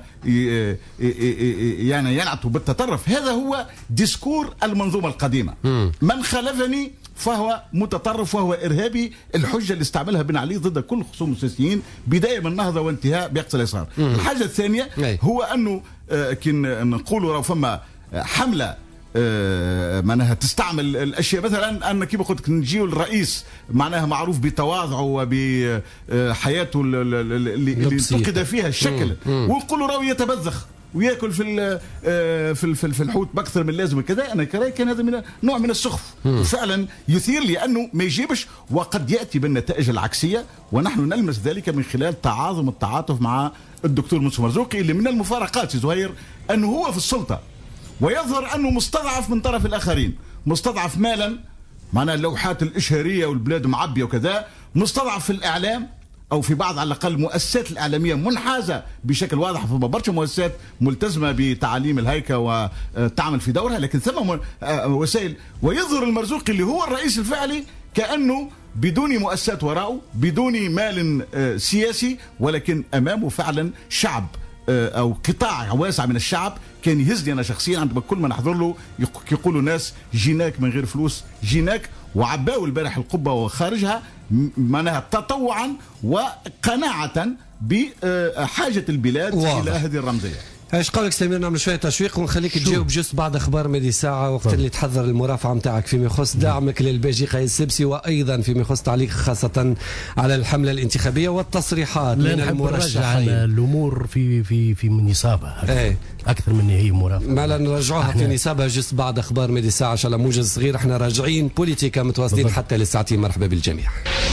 يعني ينعتوا بالتطرف؟ هذا هو ديسكور المنظومة القديمة. من خالفني فهو متطرف وهو إرهابي. الحجة اللي استعملها بن علي ضد كل خصوم السياسيين بداية من النهضة وانتهاء بيقصى اليسار. الحاجة الثانية هو أنه كن نقولوا فما حملة معناها تستعمل الاشياء، مثلا ان كيف قلت نجيو الرئيس معناها معروف بتواضعه وبحياته اللي انتقد فيها الشكل، ونقولوا راهو يتبذخ وياكل في الحوت باكثر من اللازم وكذا. انا كراي كان هذا من نوع من السخف وفعلا يثير لانه ما يجيبش وقد ياتي بالنتائج العكسيه، ونحن نلمس ذلك من خلال تعاظم التعاطف مع الدكتور منصف مرزوقي اللي من المفارقات زهير انه هو في السلطه ويظهر أنه مستضعف من طرف الآخرين، مستضعف مالا معناها اللوحات الإشهارية والبلاد معبية وكذا، مستضعف في الإعلام أو في بعض على الأقل المؤسسات الإعلامية منحازة بشكل واضح، في برشا مؤسسات ملتزمة بتعاليم الهيكة وتعمل في دورها، لكن ثم وسائل. ويظهر المرزوقي اللي هو الرئيس الفعلي كأنه بدون مؤسسات وراءه، بدون مال سياسي، ولكن أمامه فعلا شعب او قطاع واسع من الشعب. كان يهزني انا شخصيا عندما كل ما نحضر له يقولوا ناس جيناك من غير فلوس، جيناك، وعباوا البارح القبه وخارجها معناها تطوعا وقناعه بحاجه البلاد الى هذه الرمزيه. ايش قولك سمير نعمل شويه تشويق ونخليك تجاوب جست بعد اخبار مدي ساعه وقت اللي تحضر المرافعه نتاعك فيما يخص دعمك للباجي قيس السبسي وايضا فيما يخص تعليق خاصه على الحمله الانتخابيه والتصريحات من المرشحين. الامور في نصابها اكثر من هي مرافعه. ما لا نرجعوها في نصابها جست بعد اخبار مدي ساعه ان شاء الله موجز صغير. احنا راجعين بوليتيكا متواصلين حتى للساعتين. مرحبا بالجميع.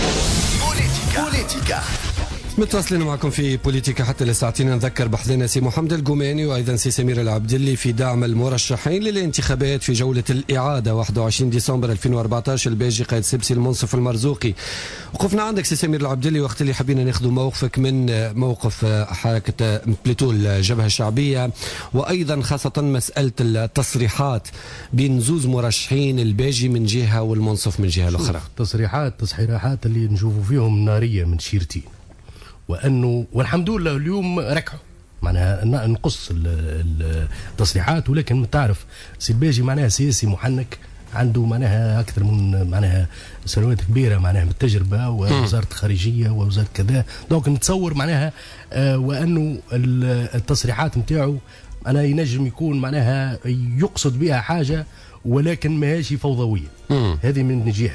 بوليتيكا متواصلين معكم في بوليتيكا حتى لساعتين. نذكر بحضنا سي محمد القماني وايضا سي سمير العبدلي في دعم المرشحين للانتخابات في جوله الاعاده 21 ديسمبر 2014 الباجي قائد السبسي المنصف المرزوقي. وقفنا عندك سي سمير العبدلي وقت اللي حبينا ناخذ موقفك من موقف حركه بليتو الجبهه الشعبيه وايضا خاصه مساله التصريحات بين زوز مرشحين الباجي من جهه والمنصف من جهه الاخرى. تصريحات اللي نشوفوا فيهم ناريه من شيرتين، وانه والحمد لله اليوم ركعوا معناها نقص التصريحات. ولكن تعرف سي الباجي معناها سياسي محنك عنده معناها اكثر من معناها سنوات كبيره معناها بالتجربه ووزاره الخارجيه ووزاره كذا. دونك نتصور معناها وانه التصريحات نتاعو انا ينجم يكون معناها يقصد بها حاجه ولكن ماهيش فوضويه. هذه من جهه.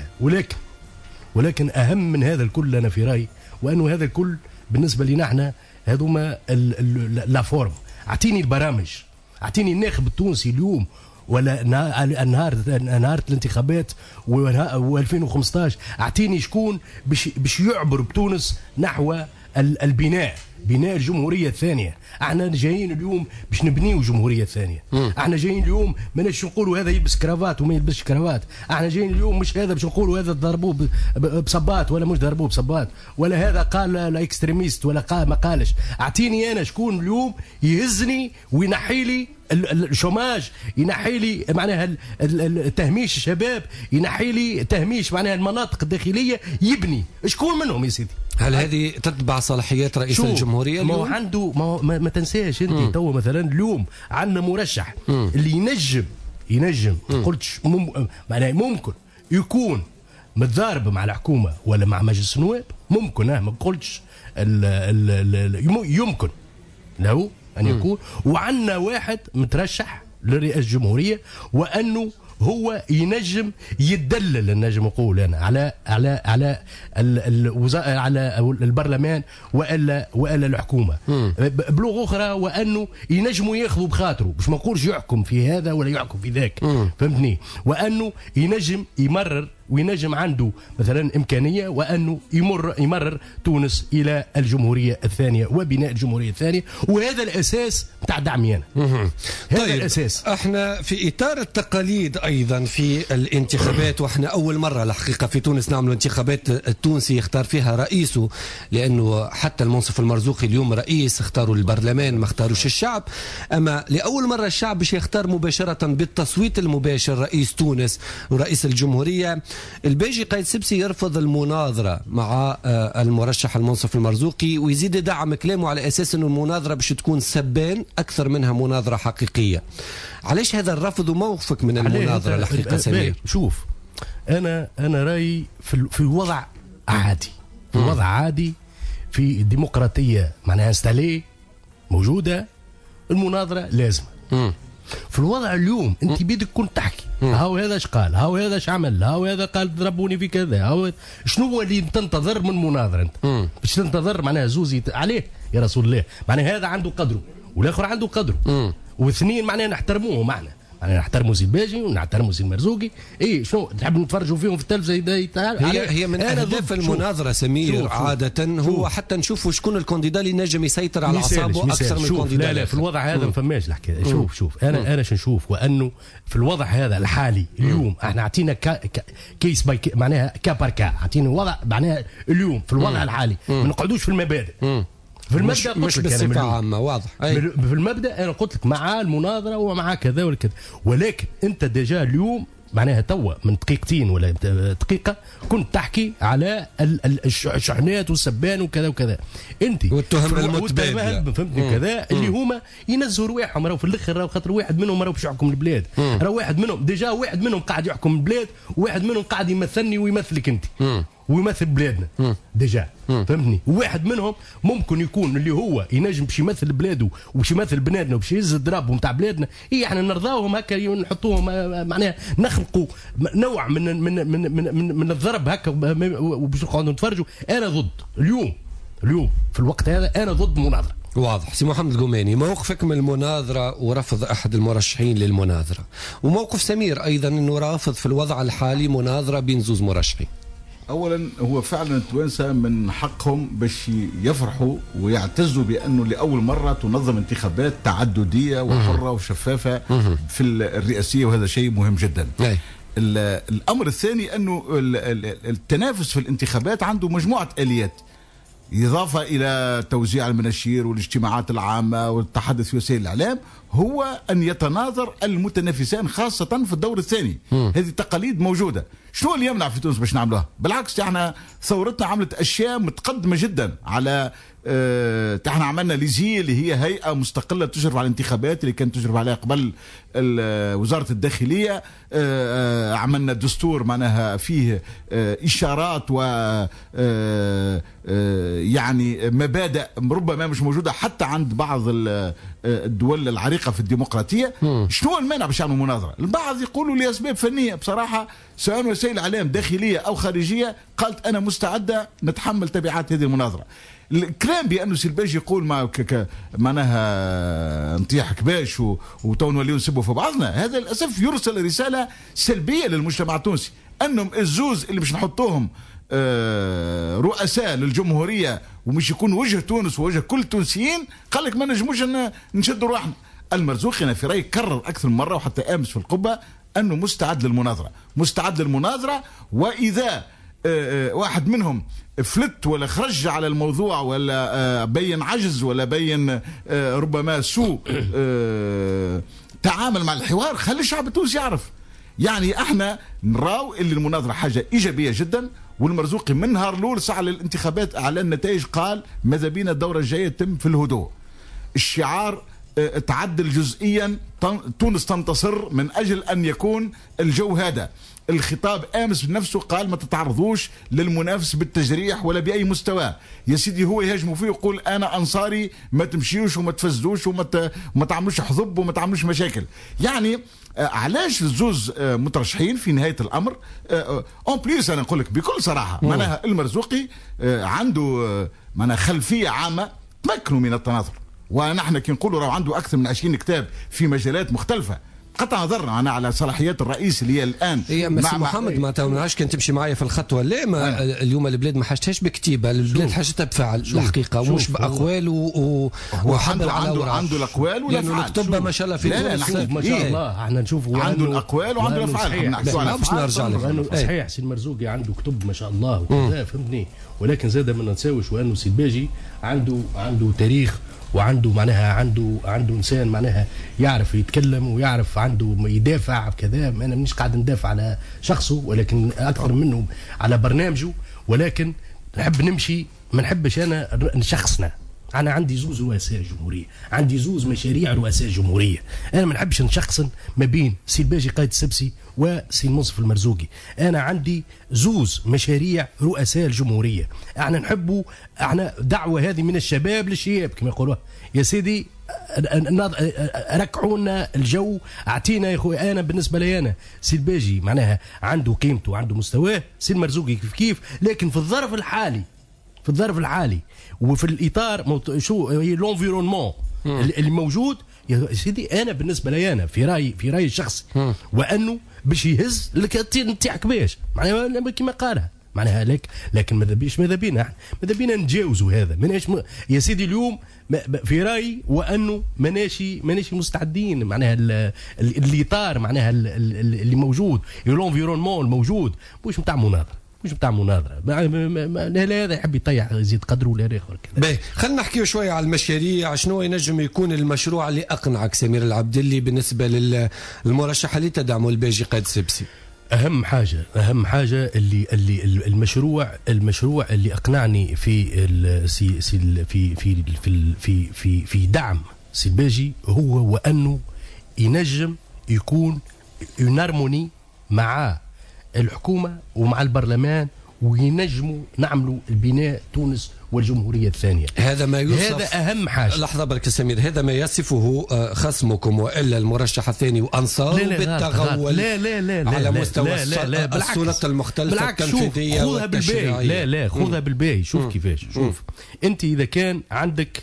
ولكن اهم من هذا الكل انا في رايي وانه هذا الكل بالنسبه لنا احنا هذوما لا فورم. اعطيني البرامج، اعطيني الناخب التونسي اليوم ولا نهار الانتخابات و2015 اعطيني شكون باش يعبر بتونس نحو البناء، بناء الجمهوريه الثانيه. احنا جايين اليوم باش نبنيو جمهوريه ثانيه. احنا جايين اليوم ماناش نقولوا هذا يلبس كرافات وما يلبسش كرافات. احنا جايين اليوم مش هذا باش نقولوا هذا ضربوه بصبات ولا مش ضربوه بصبات ولا هذا قال لا اكستريميست ولا قال ما قالش. اعطيني انا شكون اليوم يهزني وينحي لي الشوماج، ينحي لي معناها تهميش الشباب، ينحي لي تهميش معناها المناطق الداخليه، يبني. شكون منهم يا سيدي؟ هل هذه تتبع صلاحيات رئيس الجمهوريه اليوم؟ ما عنده ما تنساش انت تو مثلا اليوم عندنا مرشح اللي ينجم ما قلتش معناها ممكن يكون متضارب مع الحكومه ولا مع مجلس النواب، ممكن ما قلتش يمكن له ان يكون. وعندنا واحد مترشح لرئاسه الجمهوريه وانه هو ينجم يدلل، نجم نقول انا على البرلمان والا الحكومه بلغه اخرى، وانه ينجموا ياخذوا بخاطره باش ما نقولش يحكم في هذا ولا يحكم في ذاك. فهمتني؟ وانه ينجم يمرر وينجم عنده مثلا امكانيه وانه يمرر تونس الى الجمهوريه الثانيه وبناء الجمهوريه الثانيه. وهذا الاساس نتاع دعمي انا. هذا طيب الاساس. احنا في اطار التقاليد ايضا في الانتخابات، واحنا اول مره الحقيقه في تونس نعمل انتخابات التونسي يختار فيها رئيسه، لانه حتى المنصف المرزوقي اليوم رئيس اختاروا البرلمان ما اختاروش الشعب. اما لاول مره الشعب باش يختار مباشره بالتصويت المباشر رئيس تونس ورئيس الجمهوريه. الباجي قائد السبسي يرفض المناظرة مع المرشح المنصف المرزوقي ويزيد يدعم كلامه على أساس أنه المناظرة باش تكون سبان أكثر منها مناظرة حقيقية. علاش هذا الرفض وموقفك من المناظرة الحقيقة سمير؟ شوف أنا رأيي في الوضع عادي، في الوضع عادي، في الديمقراطية معناها استاليه موجودة، المناظرة لازمة. في الوضع اليوم انت بيدك كنت تحكي هاو هذا اش قال، هاو هذا اش عمل، هاو هذا قال ضربوني في كذا، هاو شنو هو اللي تنتظر من مناظره انت؟ باش تنتظر معناها زوزي عليه يا رسول الله، معناها هذا عنده قدره والاخر عنده قدره، واثنين معناها نحترموه معنا. يعني نحترموا سي الباجي ونحترموا سي المرزوقي. ايه شنو تحب نتفرجوا فيهم في التلفزه؟ هي من اهداف المناظره سمير عاده هو حتى نشوفوا شكون الكونديدا اللي نجم يسيطر على اعصابه اكثر من الكونديدا. لا في الوضع هذا ما فماش الحكايه. شوف انا شنشوف وانه في الوضع هذا الحالي اليوم احنا اعطينا كيس باي معناها كابر كا، اعطينا وضع معناها اليوم في الوضع الحالي ما نقعدوش في المبادئ. في المبدا مش بصفه عامه واضح. في المبدا انا قلت لك مع المناظره ومع كذا ولا كذا، ولكن انت ديجا اليوم معناها توا من دقيقتين ولا دقيقه كنت تحكي على الشحنات والسبان وكذا وكذا. انت والتهم المتبادله فهمتني كذا اللي هما ينزلوا رواحهم راهو في الاخر، راهو خاطر واحد منهم راهو باش يحكم البلاد، راهو واحد منهم ديجا واحد منهم قاعد يحكم البلاد وواحد منهم قاعد يمثلني ويمثلك انت. ويمثل بلادنا ديجا فهمتني. وواحد منهم ممكن يكون اللي هو ينجم باش يمثل بلاده وباش يمثل بلادنا وباش يهز الدراب نتاع بلادنا، احنا نرضاوهم هكا نحطوهم معناها نخلقوا نوع من الضرب هكا وباش نقعدوا نتفرجوا. انا ضد اليوم في الوقت هذا انا ضد مناظره. واضح. سي محمد القماني، موقفك من المناظرة ورفض أحد المرشحين للمناظرة، وموقف سمير أيضا أنه رافض في الوضع الحالي مناظرة بين زوز مرشحين. أولا هو فعلا التوانسة من حقهم باش يفرحوا ويعتزوا بأنه لأول مرة تنظم انتخابات تعددية وحرة وشفافة في الرئاسية، وهذا شيء مهم جدا. الأمر الثاني أنه التنافس في الانتخابات عنده مجموعة آليات، إضافة إلى توزيع المناشير والاجتماعات العامة والتحدث في وسائل الإعلام، هو أن يتناظر المتنافسان خاصة في الدور الثاني. هذه تقاليد موجودة. شنو اللي يمنع في تونس باش نعملوها؟ بالعكس احنا ثورتنا عملت أشياء متقدمة جدا على احنا عملنا ليزي اللي هي هيئة مستقلة تشرف على الانتخابات اللي كانت تشرف عليها قبل وزارة الداخلية. عملنا دستور معناها فيه إشارات و يعني مبادئ ربما مش موجودة حتى عند بعض الدول العريقة في الديمقراطية. شنو المانع باش يعملوا مناظرة؟ البعض يقولوا لأسباب فنية. بصراحة سواء وسائل إعلام داخلية أو خارجية قالت أنا مستعدة نتحمل تبعات هذه المناظرة. الكلام بأنه سلباجي يقول معناها نطيح كباش وتو نوليو نسبوا في بعضنا، هذا للأسف يرسل رسالة سلبية للمجتمع التونسي أنهم الزوز اللي مش نحطوهم رؤساء للجمهورية ومش يكون وجه تونس ووجه كل التونسيين، قال لك ما نجموش نشدوا روحنا. المرزوقي أنا في رأيي كرر أكثر من مرة وحتى أمس في القبة أنه مستعد للمناظرة، وإذا واحد منهم فلت ولا خرج على الموضوع ولا بين عجز ولا بين ربما سوء تعامل مع الحوار، خلي الشعب التونسي يعرف. يعني احنا نراو اللي المناظرة حاجة إيجابية جدا، والمرزوقي من نهار الأول سعى للانتخابات أعلن نتائج قال ماذا بينا الدورة الجاية يتم في الهدوء. الشعار تعدل جزئيا تونس تنتصر من أجل أن يكون الجو هذا. الخطاب امس بنفسه قال ما تتعرضوش للمنافس بالتجريح ولا باي مستوى. يا سيدي هو يهاجموا فيه ويقول انا انصاري ما تمشيوش وما تفزدوش وما تعملوش حضب وما تعملوش مشاكل. يعني علاش الزوز مترشحين في نهايه الامر؟ اون بليس انا نقول لك بكل صراحه معناها المرزوقي عنده معناها خلفيه عامه تمكنوا من التناظر، ونحن كي نقولوا راه عنده اكثر من 20 كتاب في مجالات مختلفه. قطع نظرنا انا على صلاحيات الرئيس اللي هي الان مع محمد ما تمنعش كان تمشي معايا في الخطوه. لا ما اليوم البلاد ما حاجتهاش بكتيبه، البلاد حاجتها بفعل الحقيقه ومش باقوال وحضر عنده الاقوال والافعال. نكتبها ما شاء الله في ما شاء الله احنا نشوفوا عنده الاقوال وعنده الافعال. باش نرجع لك صحيح سي المرزوقي عنده كتب ما شاء الله وكذا فهمتني، ولكن زاد ما ننساوش وانه سي الباجي عنده تاريخ وعنده معناها عنده انسان معناها يعرف يتكلم ويعرف عنده يدافع كذا. انا مانيش قاعد ندافع على شخصه ولكن اكثر منه على برنامجه، ولكن نحب نمشي ما نحبش انا شخصنا. انا عندي زوز رؤساء جمهوريه، عندي زوز مشاريع رؤساء جمهوريه، انا ما نحبش نشخصن ما بين سي الباجي قائد السبسي وسي المنصف المرزوقي. انا عندي زوز مشاريع رؤساء الجمهوريه، احنا نحبوا احنا دعوه هذه من الشباب للشياب كما يقولوها. يا سيدي ركعونا الجو، اعطينا يا اخوي. انا بالنسبه لي انا سي الباجي معناها عنده قيمته وعنده مستواه، سي المرزوقي كيف لكن في الظرف الحالي وفي الاطار شو هي لونفيرونمون اللي موجود يا سيدي. انا بالنسبه لي انا في رايي الشخصي وانه باش يهز لك نتاع كباش معناها كما قالها معناها لكن ماذا بينا نتجاوزوا هذا. ماناش يا سيدي اليوم في رايي وانه ماناش مستعدين معناها الاطار معناها اللي موجود لونفيرونمون الموجود مش نتاع مناظره لا هذا يحب يطيح يزيد قدره ولا اخر كذا. خلينا نحكيو شويه على المشاريع. شنو ينجم يكون المشروع اللي اقنعك سمير العبدلي بالنسبه للمرشح اللي تدعمه الباجي قائد السبسي؟ اهم حاجه اللي المشروع اللي اقنعني في دعم سي الباجي هو وانه ينجم يكون ينرموني مع الحكومه ومع البرلمان وينجموا نعملوا البناء تونس والجمهورية الثانية. هذا ما يوصف، هذا أهم حاجة. لحظة برك سمير، هذا ما يصفه خصمكم وإلا المرشح الثاني وأنصاره بالتغول لا لا لا على لا مستوى السلطة المختلفة التنفيذية والتشريعية. لا خذها بالباهي. شوف كيفاش. شوف أنت إذا كان عندك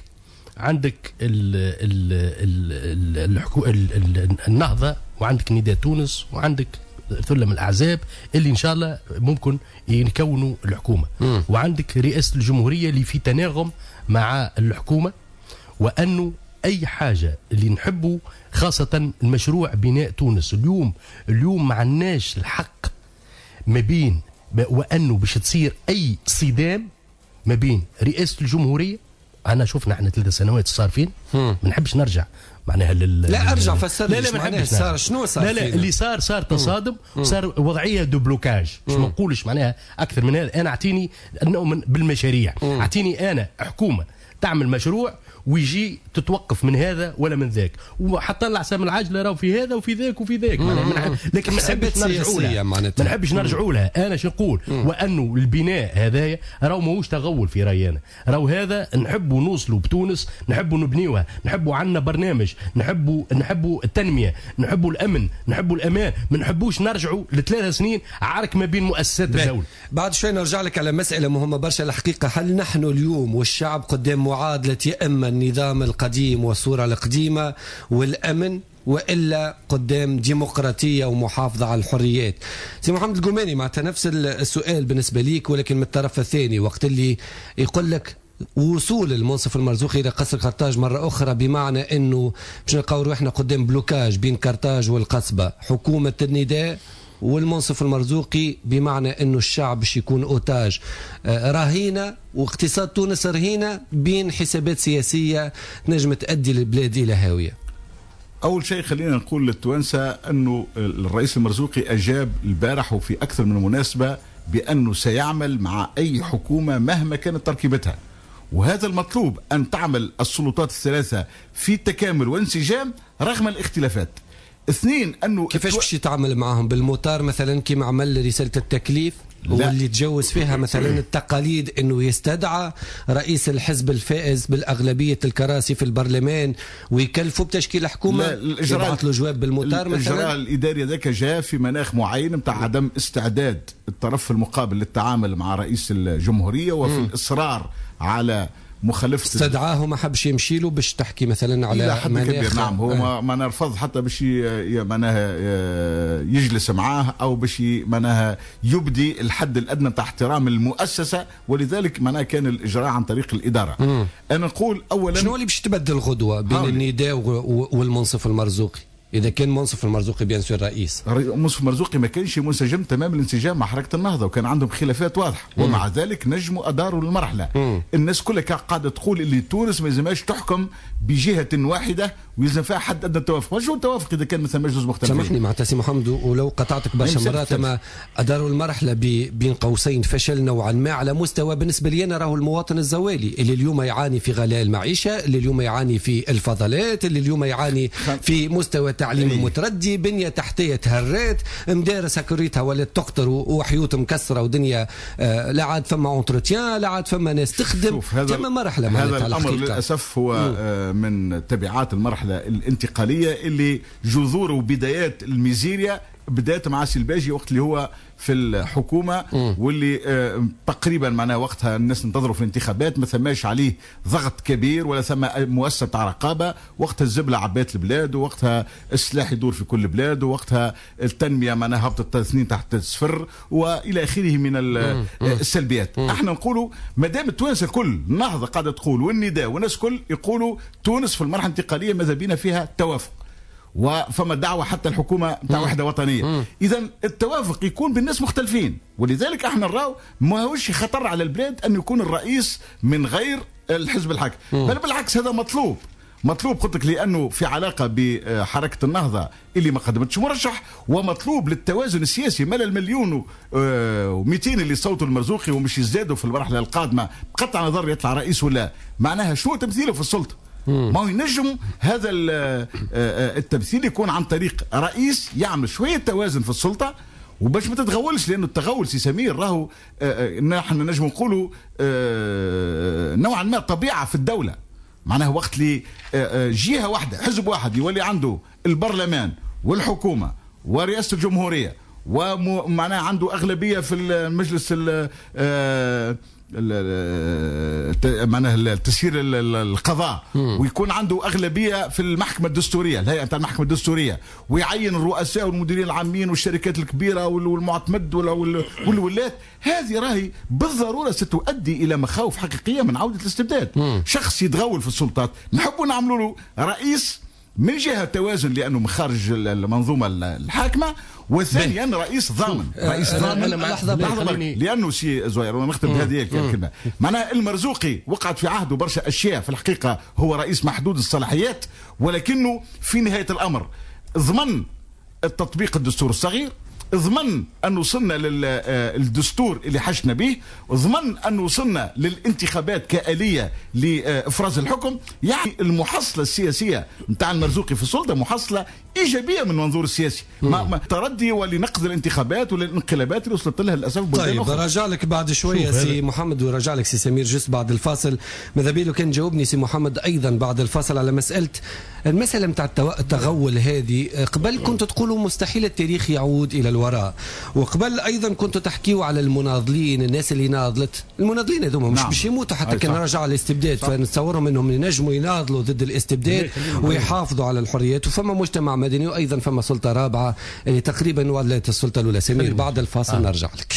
النهضة وعندك نداء تونس وعندك ثلة من الأحزاب اللي إن شاء الله ممكن يكونوا الحكومة، وعندك رئاسة الجمهورية اللي في تناغم مع الحكومة، وأنه أي حاجة اللي نحبه خاصة المشروع بناء تونس اليوم ما عندناش الحق ما بين وأنه باش تصير أي صدام ما بين رئاسة الجمهورية. أنا شفنا احنا 3 سنوات صار فين، ما نحبش نرجع معناها لا ارجع فسر لي. لا ما نحبش صار شنو صار. لا اللي صار تصادم، صار وضعيه دو بلوكاج. مش ما نقولش معناها اكثر من هذا. انا اعطيني نؤمن بالمشاريع، اعطيني انا حكومه تعمل مشروع ويجي تتوقف من هذا ولا من ذاك، وحتى نطلع سام العجله راهو في هذا وفي ذاك وفي ذاك. لكن ما نحبش نرجعوا لها، ما نحبش نرجعوا لها. انا شو نقول، وانه البناء هذايا راهو ماهوش تغول في رايي انا، راهو هذا نحبوا نوصلوا بتونس، نحبوا نبنيوها، نحبوا عندنا برنامج، نحبوا التنميه، نحبوا الامن، نحبوا الامان، ما نحبوش نرجعوا ل3 سنين عرك ما بين مؤسسات الدوله. بعد شوي نرجع لك على مساله مهمه برشا الحقيقه. هل نحن اليوم والشعب قدام معادله يا اما النظام القديم والصورة القديمة والأمن، وإلا قدام ديمقراطية ومحافظة على الحريات؟ سي محمد القماني معناتها نفس السؤال بالنسبة ليك، ولكن من الطرف الثاني، وقت اللي يقول لك وصول المنصف المرزوقي إلى قصر قرطاج مرة أخرى، بمعنى أنه باش نلقاو روحنا قدام بلوكاج بين قرطاج والقصبة، حكومة النداء والمنصف المرزوقي، بمعنى انه الشعب باش يكون اوتاج رهينه، واقتصاد تونس رهينه بين حسابات سياسيه تنجم تؤدي البلاد الى هاويه. اول شيء خلينا نقول للتوانسه انه الرئيس المرزوقي اجاب البارح وفي اكثر من مناسبه بانه سيعمل مع اي حكومه مهما كانت تركيبتها، وهذا المطلوب ان تعمل السلطات الثلاثه في تكامل وانسجام رغم الاختلافات. 2 انه كيفاش باش يتعامل معهم؟ بالمطار مثلا كيما عمل رساله التكليف واللي تجوز فيها مثلا التقاليد انه يستدعى رئيس الحزب الفائز بالاغلبيه الكراسي في البرلمان ويكلفوا بتشكيل حكومه، يبعث له جواب بالمطار مثلا. الاجراء الاداري هذاك جاء في مناخ معين نتاع عدم استعداد الطرف المقابل للتعامل مع رئيس الجمهوريه، وفي الاصرار على مخالفة. استدعاه ما حبش يمشي له باش تحكي مثلا على مناخ. نعم هو ما نرفض حتى باش معناها يجلس معاه او باش معناها يبدي الحد الادنى تاع احترام المؤسسه، ولذلك معناها كان الاجراء عن طريق الاداره. انا نقول اولا شنو اللي باش تبدل غدوه بين النداء والمنصف المرزوقي؟ إذا كان منصف المرزوقي بيان سور رئيس، منصف المرزوقي ما كانش منسجم تمام الانسجام مع حركة النهضة، وكان عندهم خلافات واضحة، ومع ذلك نجموا أداروا المرحلة. الناس كلها قاعدة تقول اللي تونس ما يلزمهاش تحكم بجهة واحدة ويلزم فيها حد أدنى التوافق. شو التوافق إذا كان مثلا مجلس مختلفين؟ سامحني مع سي محمد، ولو قطعتك برشا مرات، ما أداروا المرحلة بين قوسين فشل نوعا ما على مستوى بالنسبة لي أنا راهو المواطن الزوالي اللي اليوم يعاني في غلاء المعيشة، اللي اليوم يعاني في الفضلات، اللي اليوم يعاني في مستوى تعليم المتردي، بنية تحتية تهرات، مدارس هكريتها ولا تقطر وحيوت مكسرة ودنيا لا عاد فما انتروتيان، لا عاد فما ناس تخدم. هذا مرحلة هذا الأمر للأسف هو من تبعات المرحلة الانتقالية اللي جذور وبدايات الميزيريا بداية مع سيلباجي وقت اللي هو في الحكومة، واللي تقريبا معناها وقتها الناس انتظروا في الانتخابات، ما ثماش عليه ضغط كبير ولا ثم مؤسسة تاع رقابة. وقتها الزبلة عبات البلاد، ووقتها السلاح يدور في كل بلاد، ووقتها التنمية معناها هبطت 3 سنين تحت الصفر والى اخره من السلبيات. احنا نقولوا ما دام التوانسه الكل النهضة قاعدة تقول والنداء والناس كل يقولوا تونس في المرحلة الانتقالية ماذا بينا فيها توافق، وفما دعوة حتى الحكومة بتاع وحدة وطنية. إذا التوافق يكون بالناس مختلفين، ولذلك احنا نراو ما هوش خطر على البلاد أن يكون الرئيس من غير الحزب الحاكم، بل بالعكس هذا مطلوب قلت لك، لأنه في علاقة بحركة النهضة اللي ما قدمتش مرشح، ومطلوب للتوازن السياسي. مال 1,200,000 اللي صوتوا المرزوقي ومش يزدادوا في المرحلة القادمة بقطع نظر يطلع رئيس ولا، معناها شنو تمثيله في السلطة؟ ما هو ينجم هذا التمثيل يكون عن طريق رئيس يعمل شوية توازن في السلطة، وباش ما تتغولش، لانه التغول سي سمير راهو نحن نجم نقولوا نوعا ما طبيعه في الدوله. معناها وقت اللي جهه واحده حزب واحد يولي عنده البرلمان والحكومه ورئاسه الجمهوريه ومعناها عنده اغلبيه في المجلس معناها التسيير القضاء، ويكون عنده اغلبيه في المحكمه الدستوريه، الهيئه نتاع المحكمه الدستوريه، ويعين الرؤساء والمديرين العامين والشركات الكبيره والمعتمد والولاة. هذه راهي بالضروره ستؤدي الى مخاوف حقيقيه من عوده الاستبداد. شخص يتغول في السلطات نحبوا نعملوا له رئيس من جهه توازن لانه من خارج المنظومه الحاكمه، وثانيا رئيس ضامن. رئيس ضامن لانه سي زوير وانا نختم بهذه الكلمه. معناها المرزوقي وقعت في عهده برشا اشياء، في الحقيقه هو رئيس محدود الصلاحيات، ولكنه في نهايه الامر ضمن التطبيق الدستور الصغير، ضمن أن وصلنا للدستور اللي حشنا به، وضمن أن وصلنا للانتخابات كآلية لإفراز الحكم. يعني المحصلة السياسية نتاع المرزوقي في السلطة محصلة إيجابية من المنظور السياسي، ما تردي ولنقد الانتخابات والانقلابات اللي وصلت لها للأسف. طيب راجع لك بعد شوية سي محمد، وراجع لك سي سمير جست بعد الفاصل. ماذا بيلو كان جاوبني سي محمد أيضا بعد الفاصل على المسألة متاع التغول هذه. قبل كنت تقولوا مستحيل التاريخ يعود إلى الوراء، وقبل أيضا كنت تحكيوا على المناضلين، الناس اللي ناضلت. المناضلين هذوما مش باش يموتوا حتى كان رجع على الاستبداد، فنتصورهم انهم ينجموا يناضلوا ضد الاستبداد ويحافظوا على الحريات. وفما مجتمع مدني، وايضا فما سلطه رابعه اللي تقريبا ولات السلطه الاولى. سمير بعد الفاصل نرجع لك.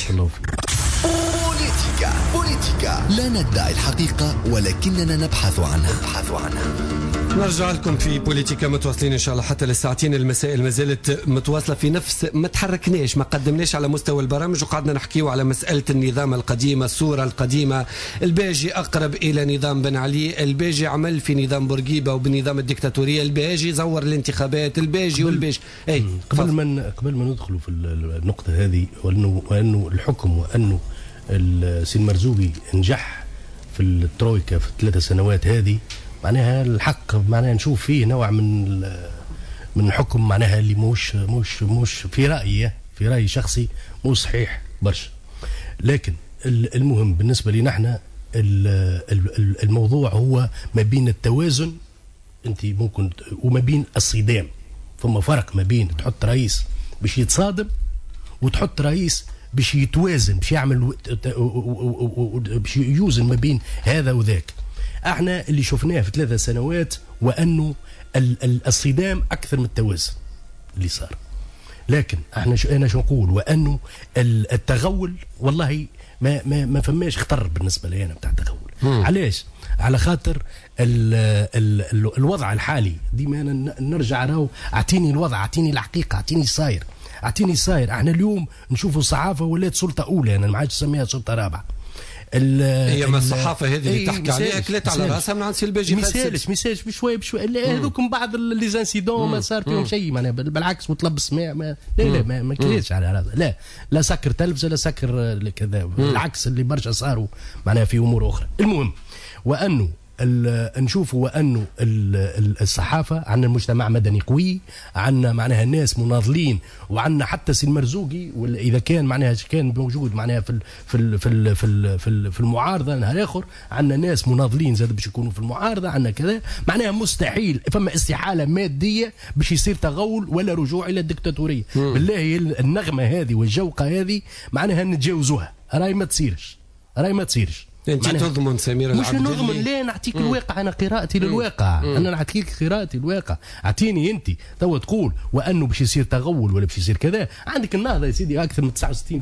بوليتيكا لا ندعي الحقيقه ولكننا نبحث عنها. نرجع لكم في بوليتيكا، متواصلين ان شاء الله حتى للساعتين. المسائل ما زالت متواصله في نفس، ما تحركناش، ما قدمناش على مستوى البرامج، وقعدنا نحكيو على مساله النظام القديم، الصوره القديمه. الباجي اقرب الى نظام بن علي، الباجي عمل في نظام بورقيبه وبنظام الدكتاتوريه، الباجي زور الانتخابات، الباجي والباجي. اي قبل ما ندخلوا في النقطه هذه، وانه الحكم، وانه السي المرزوقي نجح في الترويكا في ال3 سنوات هذه، معناها الحق معناها نشوف فيه نوع من الحكم معناها اللي مش في رأيي شخصي مو صحيح برشا. لكن المهم بالنسبة لي نحن الموضوع هو ما بين التوازن انت ممكن وما بين الصدام. فما فرق ما بين تحط رئيس باش يتصادم وتحط رئيس باش يتوازن، باش يعمل، باش يوزن ما بين هذا وذاك. احنا اللي شفناه في 3 سنوات وانه الصدام اكثر من التوازن اللي صار. لكن انا شو نقول، وانه التغول والله ما فماش خطر بالنسبه لي انا بتاع التغول. علاش؟ على خاطر الوضع الحالي ديما نرجع راهو اعطيني الوضع، اعطيني الحقيقه، اعطيني صاير. احنا اليوم نشوفوا الصحافه ولات سلطه اولى، انا ما عادش نسميها سلطه رابعه. هي ما الصحافه هذه اللي تحكي عليها كلت على راسها من عند سي الباجي. ميساج بشويه هذوكم بعض لي زانسيدون ما صار فيهم شيء، معناها بالعكس وطلب سماع ما كليتش على هذا، لا سكر تلفزه، لا سكر كذا، بالعكس اللي برشا صاروا معناها في امور اخرى. المهم وانه نشوفوا وانه الصحافه عندنا مجتمع مدني قوي، عندنا معناها ناس مناضلين، وعندنا حتى سي المرزوقي اذا كان معناها كان موجود معناها في المعارضه نهار اخر، عندنا ناس مناضلين زاد باش يكونوا في المعارضه، عندنا كذا معناها مستحيل فما استحاله ماديه باش يصير تغول ولا رجوع الى الدكتاتوريه. بالله النغمه هذه والجوقه هذه معناها نتجاوزوها، راهي ما تصيرش. انت تضمن سمير مش نضمن، لا نعطيك الواقع، انا قراءتي للواقع، انا نعطيك قراءتي للواقع. اعطيني انت توا تقول وانه باش يصير تغول ولا باش يصير كذا. عندك النهضه يا سيدي اكثر من 69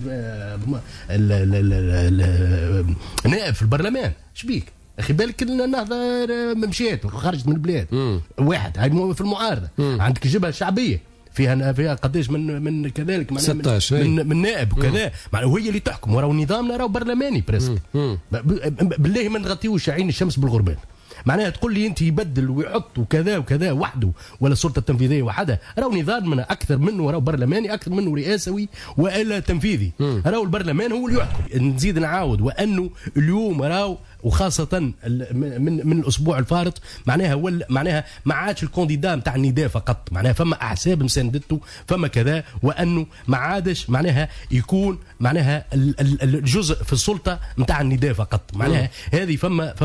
نائب في البرلمان، شبيك اخي بالك النهضه مشيت وخرجت من البلاد. واحد هاي في المعارضه. عندك الجبهه الشعبيه فيها قداش من كذلك 16 من نائب وكذا، وهي اللي تحكم، وراو نظامنا راهو برلماني برسك. بالله ما نغطيوش عين الشمس بالغربال. معناها تقول لي انت يبدل ويحط وكذا وكذا وحده ولا السلطه التنفيذيه وحدها، راهو نظامنا اكثر منه، راهو برلماني اكثر منه رئاسوي والا تنفيذي. راهو البرلمان هو اللي يحكم. نزيد نعاود وانه اليوم راهو وخاصه من الاسبوع الفارط معناها معناها ما عادش الكونديدا نتاع النداء فقط، معناها فما احزاب مساندته فما كذا، وانه ما عادش معناها يكون معناها الجزء في السلطه نتاع النداء فقط، معناها هذه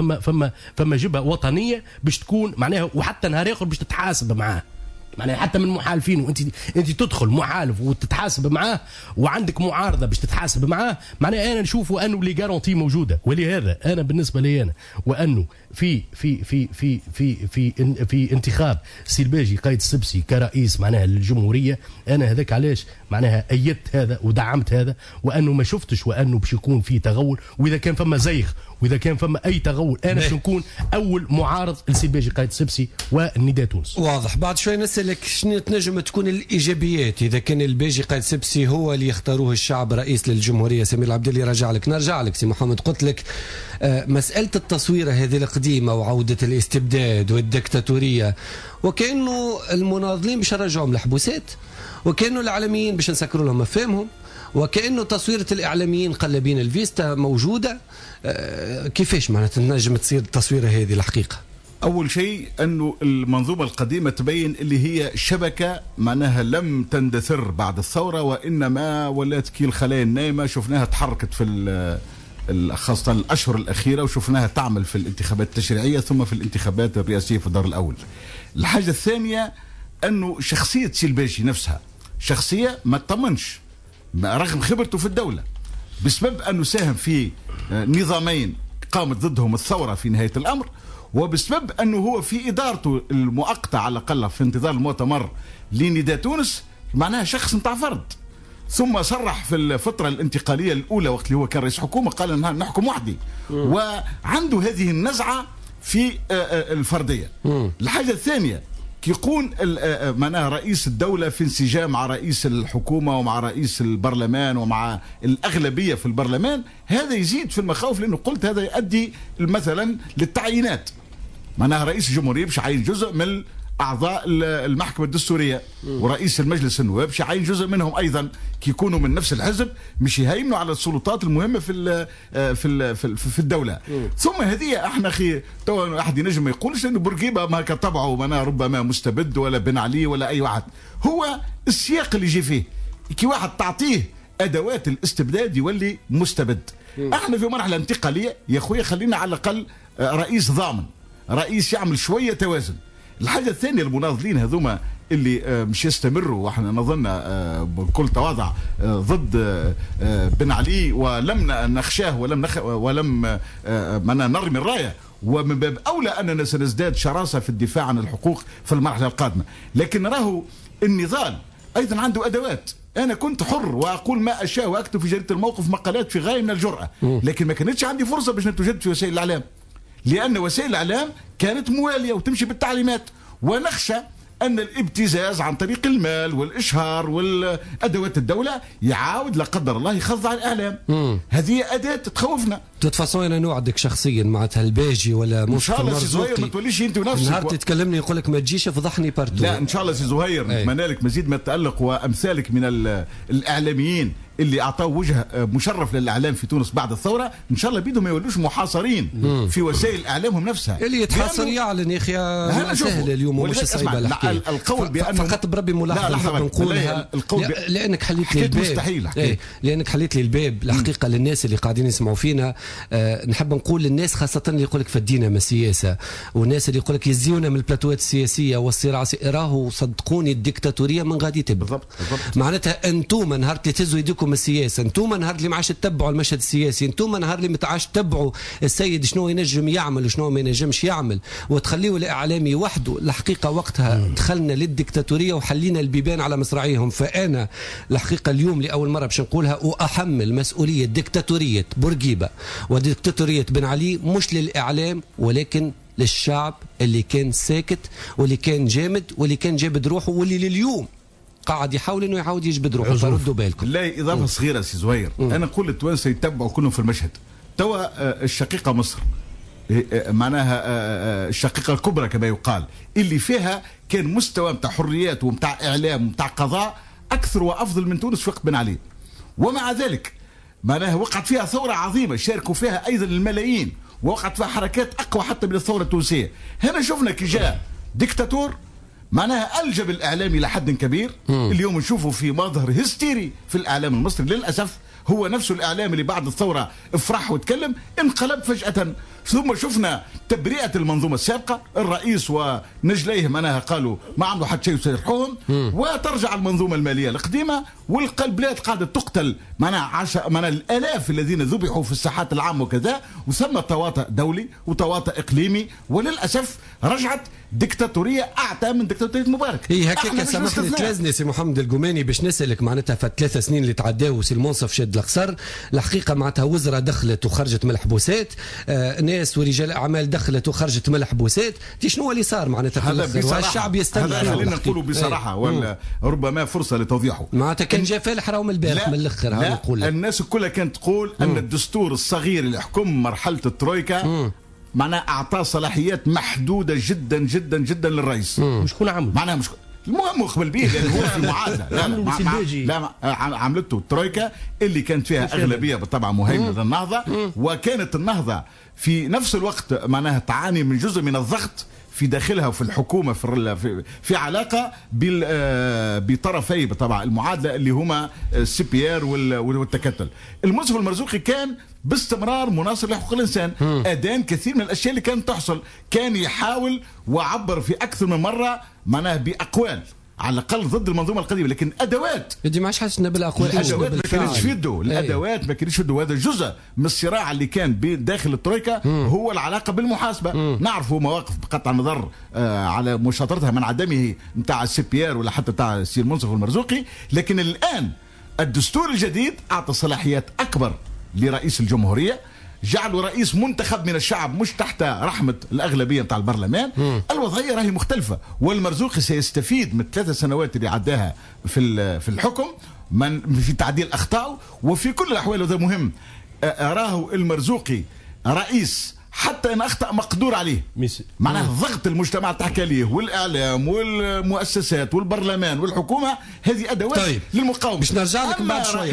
فما جبهه وطنيه باش تكون معناها، وحتى نهار اخر باش تتحاسب معاه، معناها حتى من محالفين، وانت تدخل محالف وتتحاسب معاه، وعندك معارضه باش تتحاسب معاه، معناها انا نشوف انه لي جارونتي موجوده. ولهذا انا بالنسبه لي انا وانه في في في في في في في انتخاب سي الباجي قايد السبسي كرئيس معناها للجمهوريه، انا هذاك علاش معناها ايدت هذا ودعمت هذا، وانه ما شفتش وانه باش يكون في تغول، واذا كان فما زيغ واذا كان فما اي تغول انا باش نكون اول معارض لسي الباجي قايد السبسي والنداء تونس. واضح. بعد شوي نسالك شنو تنجم تكون الايجابيات اذا كان الباجي قايد السبسي هو اللي يختاروه الشعب رئيس للجمهوريه. سمير العبدلي نرجع لك سي محمد. قلت لك مساله التصويره هذه القديمه وعوده الاستبداد والدكتاتوريه، وكانه المناضلين باش يرجعوا الحبوسات، وكانه الاعلاميين باش نسكروا لهم مفاهمهم، وكانه تصويره الاعلاميين قلبين الفيستا موجوده. كيفاش معناتها تنجم تصير التصويره هذه الحقيقه؟ أول شيء أنه المنظومة القديمة تبين اللي هي شبكة معناها لم تندثر بعد الثورة، وإنما ولات كي الخلايا النايمة، شفناها تحركت في خاصة الأشهر الأخيرة، وشفناها تعمل في الانتخابات التشريعية ثم في الانتخابات الرئاسية في الدور الأول. الحاجة الثانية أنه شخصية سي الباجي نفسها شخصية ما تطمنش رغم خبرته في الدولة، بسبب أنه ساهم في نظامين قامت ضدهم الثورة في نهاية الأمر، وبسبب أنه هو في إدارته المؤقتة على الأقل في انتظار المؤتمر لنداء تونس معناها شخص نتاع فرد. ثم صرح في الفترة الانتقالية الأولى وقت اللي هو كان رئيس حكومة قال أنها نحكم وحدي، وعنده هذه النزعة في الفردية. الحاجة الثانية كي يكون معناها رئيس الدولة في انسجام مع رئيس الحكومة ومع رئيس البرلمان ومع الأغلبية في البرلمان، هذا يزيد في المخاوف، لأنه قلت هذا يؤدي مثلا للتعيينات. معناها رئيس الجمهورية باش يعين جزء من أعضاء المحكمة الدستورية، ورئيس المجلس النواب باش يعين جزء منهم أيضا كي يكونوا من نفس الحزب، مش يهيمنوا على السلطات المهمة في الدولة. ثم هذه احنا اخي تو احد ينجم ما يقولش انه بورقيبة ما كتبعه معناها ربما مستبد ولا بن علي ولا اي واحد، هو السياق اللي يجي فيه كي واحد تعطيه ادوات الاستبداد يولي مستبد. احنا في مرحلة انتقالية يا اخويا، خلينا على الاقل رئيس ضامن، رئيس يعمل شوية توازن. الحاجة الثانية المناضلين هذوما اللي مش يستمروا، واحنا نظن بكل تواضع ضد بن علي، ولم نخشاه ولم نرمي الراية، ومن باب أولى أننا سنزداد شراسة في الدفاع عن الحقوق في المرحلة القادمة. لكن نراه النضال أيضا عنده أدوات. أنا كنت حر وأقول ما أشاء وأكتب في جريدة الموقف مقالات في غاية من الجرأة، لكن ما كانتش عندي فرصة باش نتواجد في وسائل الإعلام، لأن وسائل الإعلام كانت موالية وتمشي بالتعليمات، ونخشى أن الابتزاز عن طريق المال والإشهار والأدوات الدولة يعاود لا قدر الله يخضع الإعلام. هذه أداة تخوفنا. تتفاصل أنا نوعدك شخصيا معناتها الباجي ولا إن شاء الله سي زهير ما توليش أنت ونفسك نهار تتكلمني يقول لك ما تجيش فضحني بارتو. لا إن شاء الله سي زهير نتمنى لك مزيد من التألق، وأمثالك من الإعلاميين اللي أعطوا وجه مشرف للإعلام في تونس بعد الثورة، إن شاء الله بيدهم ما يولوش محاصرين في وسائل إعلامهم نفسها. اللي يتحاصر يعلن يا أخي سهل اليوم ومش صعيبة الحكاية. القول بأنه فقط بربي ملاحظة نحب نقولها، لأنك حليت لي الباب. مستحيل لأنك حليت لي الباب الحقيقة للناس اللي قاعدين يسمعوا فينا. نحب نقول للناس خاصة اللي يقول لك فدينا من السياسة، والناس اللي يقول لك يزيونا من البلاتوات السياسية والصراع، راهو صدقوني الدكتاتورية من غادي تبدا. بالضبط. معناتها أنتم نهار اللي تهزوا يديكم من السياسة، أنتم نهار اللي ما عادش تتبعوا المشهد السياسي، أنتم نهار اللي ما عادش تتبعوا السيد شنو ينجم يعمل وشنو ما ينجمش يعمل، وتخليوا الإعلامي وحده. الحقيقة وقتها دخلنا للدكتاتورية وحلينا البيبان على مصراعيهم. فأنا الحقيقة اليوم لأول مرة باش نقولها، وأحمل مسؤولية دكتاتورية بورقيبة ودكتاتورية بن علي مش للإعلام ولكن للشعب اللي كان ساكت واللي كان جامد واللي كان جابد روحه واللي لليوم قاعد يحاول انه يعاود يجبد روحه. فردوا بالكم. لا اضافه صغيره سي زهير، انا نقول للتوانسه يتبعوا كلهم في المشهد. توا الشقيقه مصر معناها الشقيقه الكبرى كما يقال، اللي فيها كان مستوى متاع حريات ومتاع اعلام ومتاع قضاء اكثر وافضل من تونس في وقت بن علي، ومع ذلك معناها وقعت فيها ثوره عظيمه شاركوا فيها ايضا الملايين، ووقعت فيها حركات اقوى حتى من الثوره التونسيه. هنا شفنا كي جاء ديكتاتور معناها ألجب الإعلام إلى حد كبير. اليوم نشوفه في مظهر هستيري في الإعلام المصري للأسف، هو نفسه الإعلام اللي بعد الثورة افرح وتكلم انقلب فجأة. ثم شفنا تبرئة المنظومة السابقة، الرئيس ونجليه معناها قالوا ما عملوا حتى شيء وسيرحوهم، وترجع المنظومة المالية القديمة، والبلاد قاعدة تقتل معناها الآلاف الذين ذبحوا في الساحات العامة وكذا، وثم تواطؤ دولي وتواطؤ إقليمي، وللأسف رجعت ديكتاتورية أعتى من ديكتاتورية مبارك. إيه هكاك سامحني تلازني سي محمد الجماني باش نسألك معناتها في 3 سنين اللي تعداو سي المنصف شاد القصر، الحقيقة معناتها وزراء دخلت وخرجت من الحبوسات، ناس ورجال أعمال دخلت وخرجت من الحبوسات، شنو اللي صار معناتها في الآخر؟ الشعب يستنى. خلينا نقولوا بصراحة ولا ربما فرصة لتوضيحه. معناتها كان جا فالح راهم البارح من الآخر. لا الناس كلها كانت تقول أن الدستور الصغير اللي حكم مرحلة الترويكا معناها أعطاه صلاحيات محدودة جدا جدا جدا للرئيس. وشكون عمل؟ معناها مش المهم قبل به لأنه هو في معادلة. لا عملته الترويكا اللي كانت فيها أغلبية بالطبع مهيمنة النهضة، وكانت النهضة في نفس الوقت معناها تعاني من جزء من الضغط في داخلها وفي الحكومة في علاقة بطرفي طبعا المعادلة اللي هما الCPR والتكتل. المنصف المرزوقي كان باستمرار مناصر لحقوق الإنسان، أدان كثير من الأشياء اللي كانت تحصل، كان يحاول وعبر في أكثر من مرة معناه بأقوال على الأقل ضد المنظومة القديمة، لكن أدوات يدي ما حسنا بالأقوال، الأدوات ما كانتش في يده، الأدوات ما كانتش في يده. وهذا جزء من الصراع اللي كان داخل الترويكا هو العلاقة بالمحاسبة. نعرفوا مواقف بقطع النظر على مشاطرتها من عدمه نتاع الCPR ولا حتى نتاع السي المنصف والمرزوقي، لكن الآن الدستور الجديد أعطى صلاحيات أكبر لرئيس الجمهورية، جعله رئيس منتخب من الشعب مش تحت رحمة الأغلبية نتاع البرلمان. الوضعية راهي مختلفة، والمرزوقي سيستفيد من 3 سنوات اللي عداها في الحكم في تعديل أخطائه. وفي كل الأحوال وهذا مهم، أراه المرزوقي رئيس حتى ان اخطا مقدور عليه، معناه ضغط المجتمع تحكي عليه والاعلام والمؤسسات والبرلمان والحكومه، هذه ادوات طيب للمقاومه. باش نرجع لك بعد شويه،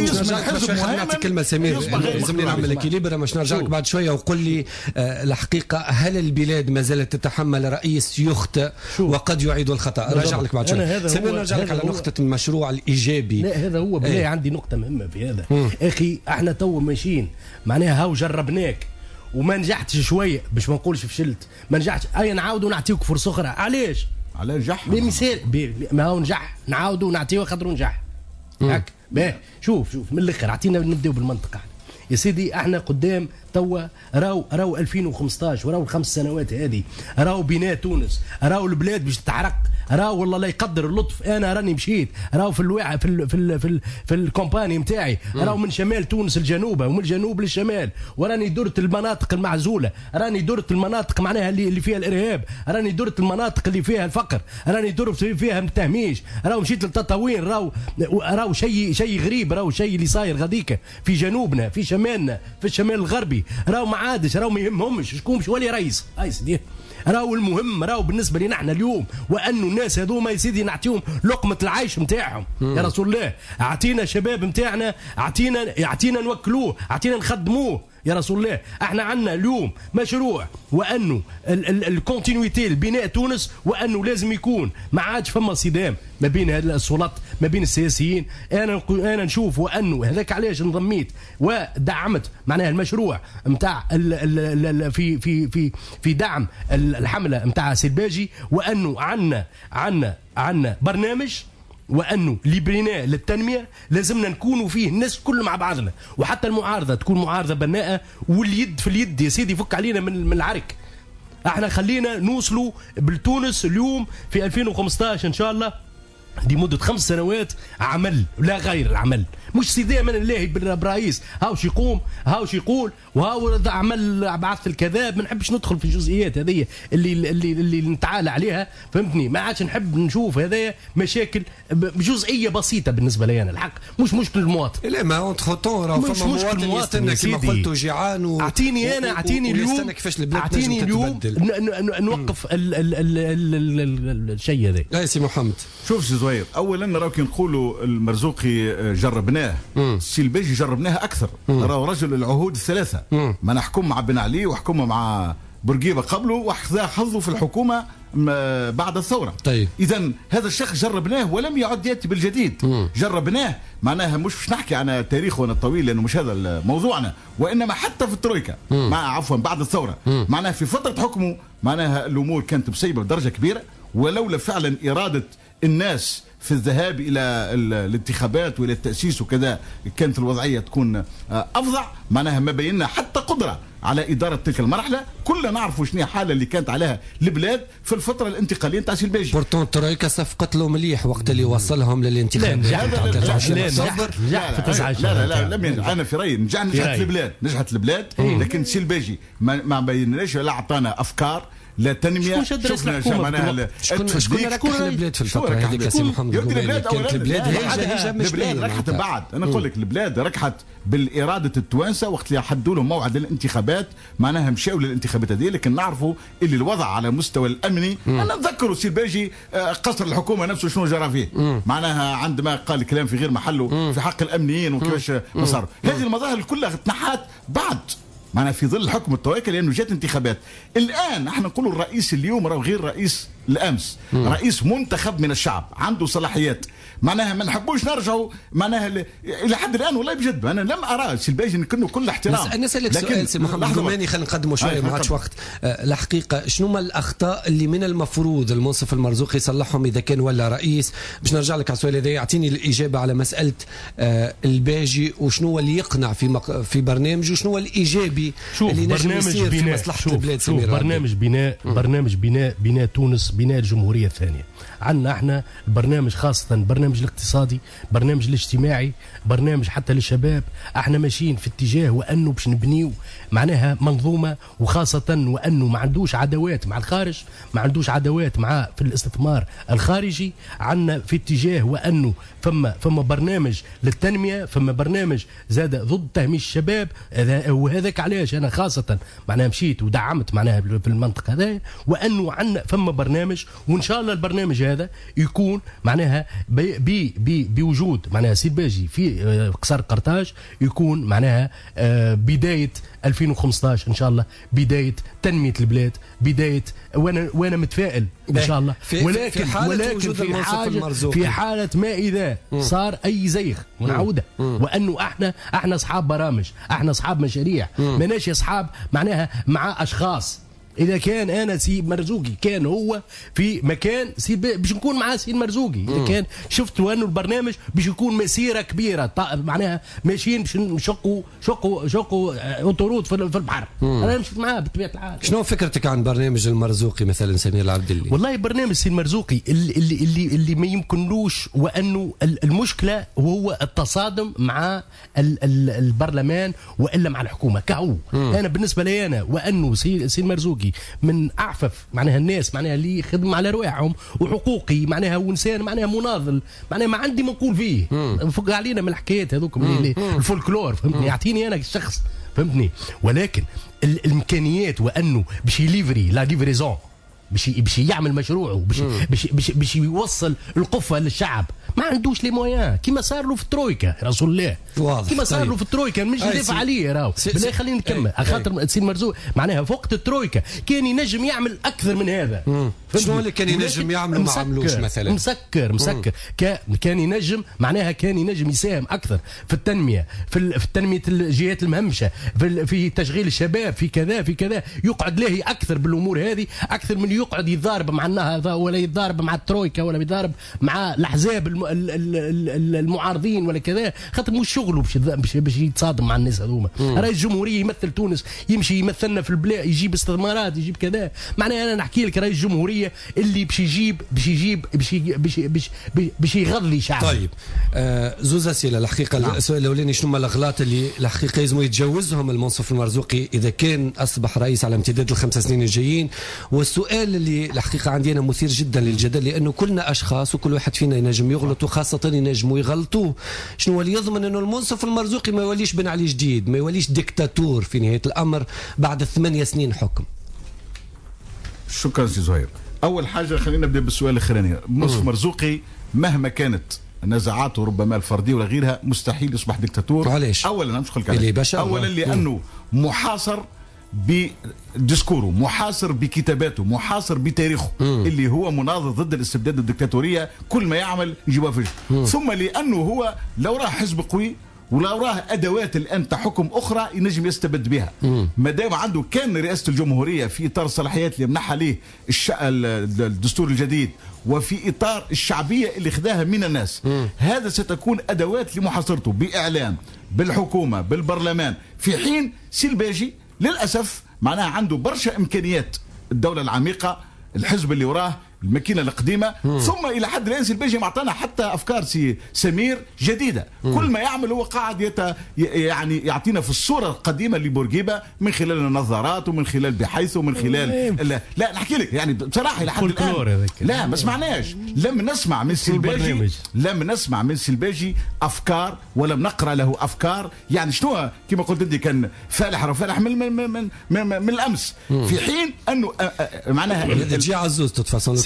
نعطي كلمه سمير، لازمني نعمل اكيليبر. باش نرجع لك بعد شويه وقول لي الحقيقه هل البلاد ما زالت تتحمل رئيس يخطئ وقد يعيد الخطا؟ راجع لك بعد شويه سمير. نرجع لك على نقطه المشروع الايجابي. لا هذا هو بالله عندي نقطه مهمه في هذا. اخي احنا تو ماشيين معناها هاو جربناك وما نجحتش شويه، باش ما نقولش فشلت، ما نجحتش، اي نعاودوا نعطيوك فرصه اخرى. علاش؟ على نجح بمثال ما هو نجح نعاودوا نعطيوه خاطر نجح. هاك شوف من الاخر اعطينا نبداو بالمنطقه. يا سيدي احنا قدام توا راو 2015 وراو ال5 سنوات هذه، راو بناء تونس، راو البلاد باش تتحرق، راو والله لا يقدر اللطف انا راني مشيت، راو في الواقع في الكومباني نتاعي، راو من شمال تونس الجنوبه ومن الجنوب للشمال، وراني درت المناطق المعزوله، راني درت المناطق معناها اللي فيها الارهاب، راني درت المناطق اللي فيها الفقر، راني درت فيها التهميش، راو مشيت للتطاوين، راو شيء غريب، راو شيء اللي صاير غاديكا في جنوبنا في شمالنا في الشمال الغربي، راو ما عادش، راو ما يهمهمش شكون باش يولي رئيس. راو المهم راو بالنسبه لنا احنا اليوم وانه الناس هذوما يا سيدي نعطيهم لقمه العيش نتاعهم. يا رسول الله اعطينا شباب نتاعنا، اعطينا نوكلوه، اعطينا نخدموه. يا رسول الله احنا عندنا اليوم مشروع وانه الكونتينيتي البناء تونس، وانه لازم يكون ما عادش فما صدام ما بين السلطات ما بين السياسيين. انا نشوف وانه هذاك علاش انضميت ودعمت معناها المشروع نتاع في في في في دعم الحمله نتاع سلباجي، وانه عندنا برنامج، وانه لبناء للتنميه لازمنا نكونوا فيه الناس كل مع بعضنا، وحتى المعارضه تكون معارضه بناءه، واليد في اليد يا سيدي فك علينا من العرك. احنا خلينا نوصلوا بالتونس اليوم في 2015 ان شاء الله لمدة 5 سنوات عمل لا غير العمل، مش سيدي من الله برئيس هاوش يقوم هاوش يقول وهاو عمل بعث الكذاب. ما نحبش ندخل في الجزئيات هذه اللي نتعالى عليها، فهمتني؟ ما عادش نحب نشوف هذايا مشاكل جزئيه بسيطه بالنسبه لي انا. الحق مش مشكل المواطن، لا ما اونتخ طون راه فما مواطن يستنى كما قلت جيعان اعطيني اليوم اعطيني اليوم نوقف الشيء هذا. لا يا سي محمد شوف زهير، اولا راهو كي نقولوا المرزوقي جربناه، السي الباجي جربناه اكثر، راهو رجل العهود الثلاثه، ما نحكم مع بن علي وحكم مع بورقيبه قبله وخذا حظه في الحكومه بعد الثوره. طيب اذا هذا الشخص جربناه ولم يعد ياتي بالجديد. جربناه معناها مش نحكي عن تاريخه الطويل لانه مش هذا موضوعنا، وانما حتى في الترويكا مع عفوا بعد الثوره معناها في فتره حكمه معناها الامور كانت مسيبه بدرجه كبيره، ولولا فعلا اراده الناس في الذهاب الى الانتخابات والى التاسيس وكذا كانت الوضعيه تكون افظع. معناها ما بينا حتى قدره على اداره تلك المرحله. كلنا نعرفوا شنو هي الحاله اللي كانت عليها البلاد في الفتره الانتقاليه نتاع الباجي. بورتون الترويكا صفقت له مليح وقت اللي وصلهم للانتخابات. لا لم ينجح. انا في رايي نجحت البلاد لكن سي الباجي ما بيناش ولا اعطانا افكار لا تنميه. شفنا معناها شكون ركح البلاد في الفتره هذيك سي محمد القبيلي؟ كانت البلاد ركحت بعد. انا نقول لك البلاد ركحت بالاراده التوانسه وقت اللي حدوا لهم موعد الانتخابات معناها مشاو للانتخابات هذه. لكن نعرفوا اللي الوضع على مستوى الامني انا نذكروا سي الباجي قصر الحكومه نفسه شنو جرى فيه معناها عندما قال كلام في غير محله في حق الامنيين وكيفاش مسار. هذه المظاهر كلها تنحات بعد معنا في ظل الحكم التوكل لانه جات انتخابات. الان احنا نقولوا الرئيس اليوم راه غير رئيس الامس، رئيس منتخب من الشعب عنده صلاحيات. معناها ما نحبوش نرجعوا معناها الى حد الان والله بجد انا لم ارى سي الباجي كنه كل احترام. انا اسالك سؤال سي محمد الروماني خلينا نقدموا شويه ما عادش وقت. الحقيقه شنو ما الاخطاء اللي من المفروض المنصف المرزوقي يصلحهم اذا كان ولا رئيس؟ باش نرجع لك على السؤال هذا يعطيني الاجابه على مساله الباجي وشنو هو اللي يقنع في برنامجه وشنو هو الايجابي اللي نجم يصير في مصلحه البلاد. برنامج بناء تونس، بناء الجمهوريه الثانيه. عندنا احنا البرنامج خاصه البرنامج الاقتصادي، برنامج الاجتماعي، برنامج حتى للشباب. احنا ماشيين في اتجاه وانه باش نبنيو معناها منظومه، وخاصه وانه ما عندوش عداوات مع الخارج، ما عندوش عداوات مع في الاستثمار الخارجي. عندنا في اتجاه وانه فما برنامج للتنميه، فما برنامج زاد ضد تهميش الشباب. وهذاك علاش انا خاصه معناها مشيت ودعمت معناها في المنطقه هذا، وانه عندنا فما برنامج وان شاء الله البرنامج هذا يكون معناها بوجود معناها سي الباجي في قصر قرطاج، يكون معناها بدايه 2015 ان شاء الله بدايه تنميه البلاد، بدايه وانا متفائل ان شاء الله. ولكن في حاله ما اذا صار اي زيغ ونعوده، وانه احنا اصحاب برامج، احنا اصحاب مشاريع، ماناش اصحاب معناها مع اشخاص. اذا كان انا سي مرزوقي كان هو في مكان باش نكون معاه سي مرزوقي، اذا كان شفت انه البرنامج باش يكون مسيره كبيره معناها ماشيين باش نشقوا اوتورود في البحر، انا مشيت معاه بطبيعه الحال. شنو فكرتك عن برنامج المرزوقي مثلا سمير العبدلي؟ والله برنامج سي المرزوقي اللي ما يمكنلوش، وانه المشكله وهو التصادم مع البرلمان والا مع الحكومه كهو. انا بالنسبه لي انا وانه سي المرزوقي من اعفف معناها الناس معناها اللي يخدم على رواحهم وحقوقي معناها وانسان معناها مناضل، معناها ما عندي ما نقول فيه. فوق علينا من الحكايات هذوك الفولكلور فهمتني، يعطيني انا الشخص فهمتني. ولكن الامكانيات وانه باش يليفري لا ليفريزون، باش يعمل مشروعه، باش يوصل القفه للشعب، ما عندوش لي مويان كيما صار له في الترويكا رسول الله. كيما صار له في الترويكا مش ندافع عليه راهو بالله خلينا نكمل على خاطر سي مرزوق معناها في وقت الترويكا كان ينجم يعمل اكثر من هذا. شنو اللي كان ينجم يعمل وما عملوش مثلا؟ مسكر كان ينجم معناها كان ينجم يساهم اكثر في التنميه، في تنميه الجهات المهمشه، في تشغيل الشباب، في كذا يقعد لاهي اكثر بالامور هذه اكثر من يقعد يتضارب مع النهضه ولا يتضارب مع الترويكا ولا يتضارب مع الاحزاب المعارضين ولا كذا، خاطر مش شغله باش يتصادم مع الناس هذوما. رئيس الجمهوريه يمثل تونس، يمشي يمثلنا في البلاد، يجيب استثمارات، يجيب كذا. معناها انا نحكي لك رئيس الجمهوريه اللي باش يغذي شعب. طيب زوز اسئله الحقيقه. السؤال الاولاني شنو هما الاغلاط اللي الحقيقه لازم يتجاوزهم المنصف المرزوقي اذا كان اصبح رئيس على امتداد ال5 سنين الجايين؟ والسؤال اللي الحقيقه عندي انا مثير جدا للجدل، لانه كلنا اشخاص وكل واحد فينا ينجم يغلط، وخاصه ينجموا يغلطوه. شنو هو اللي يضمن انه المنصف المرزوقي ما يوليش بن علي جديد، ما يوليش ديكتاتور في نهايه الامر بعد 8 سنين حكم؟ شكرا سي زهير. اول حاجه خلينا نبدا بالسؤال الاخراني. منصف مرزوقي مهما كانت نزاعاته ربما الفرديه ولا غيرها مستحيل يصبح دكتاتور. علاش؟ اولا مش اولا لانه محاصر بديسكوره، محاصر بكتاباته، محاصر بتاريخه اللي هو مناضل ضد الاستبداد والدكتاتوريه، كل ما يعمل يجيبها في ثم لانه هو لو راه حزب قوي ولو راه ادوات الان تحكم اخرى ينجم يستبد بها. ما دام عنده كان رئاسه الجمهوريه في اطار الصلاحيات اللي منحها ليه الدستور الجديد وفي اطار الشعبيه اللي خذاها من الناس، هذا ستكون ادوات لمحاصرته باعلام، بالحكومه، بالبرلمان، في حين سيلباجي للاسف معناها عنده برشا امكانيات. الدوله العميقه، الحزب اللي وراه، الماكينه القديمه، ثم الى حد الان سيلباجي معطانا حتى افكار سي سمير جديده. كل ما يعمل هو قاعد يعني يعطينا في الصوره القديمه لبورقيبه من خلال النظارات ومن خلال بحيث ومن خلال لا نحكي لك يعني بصراحه الى حد الان لا ما سمعناش، لم نسمع من سيلباجي افكار ولم نقرا له افكار. يعني شنو كما قلت انت كان فالح من الامس، في حين انه معناها تجي عزوز تتفصل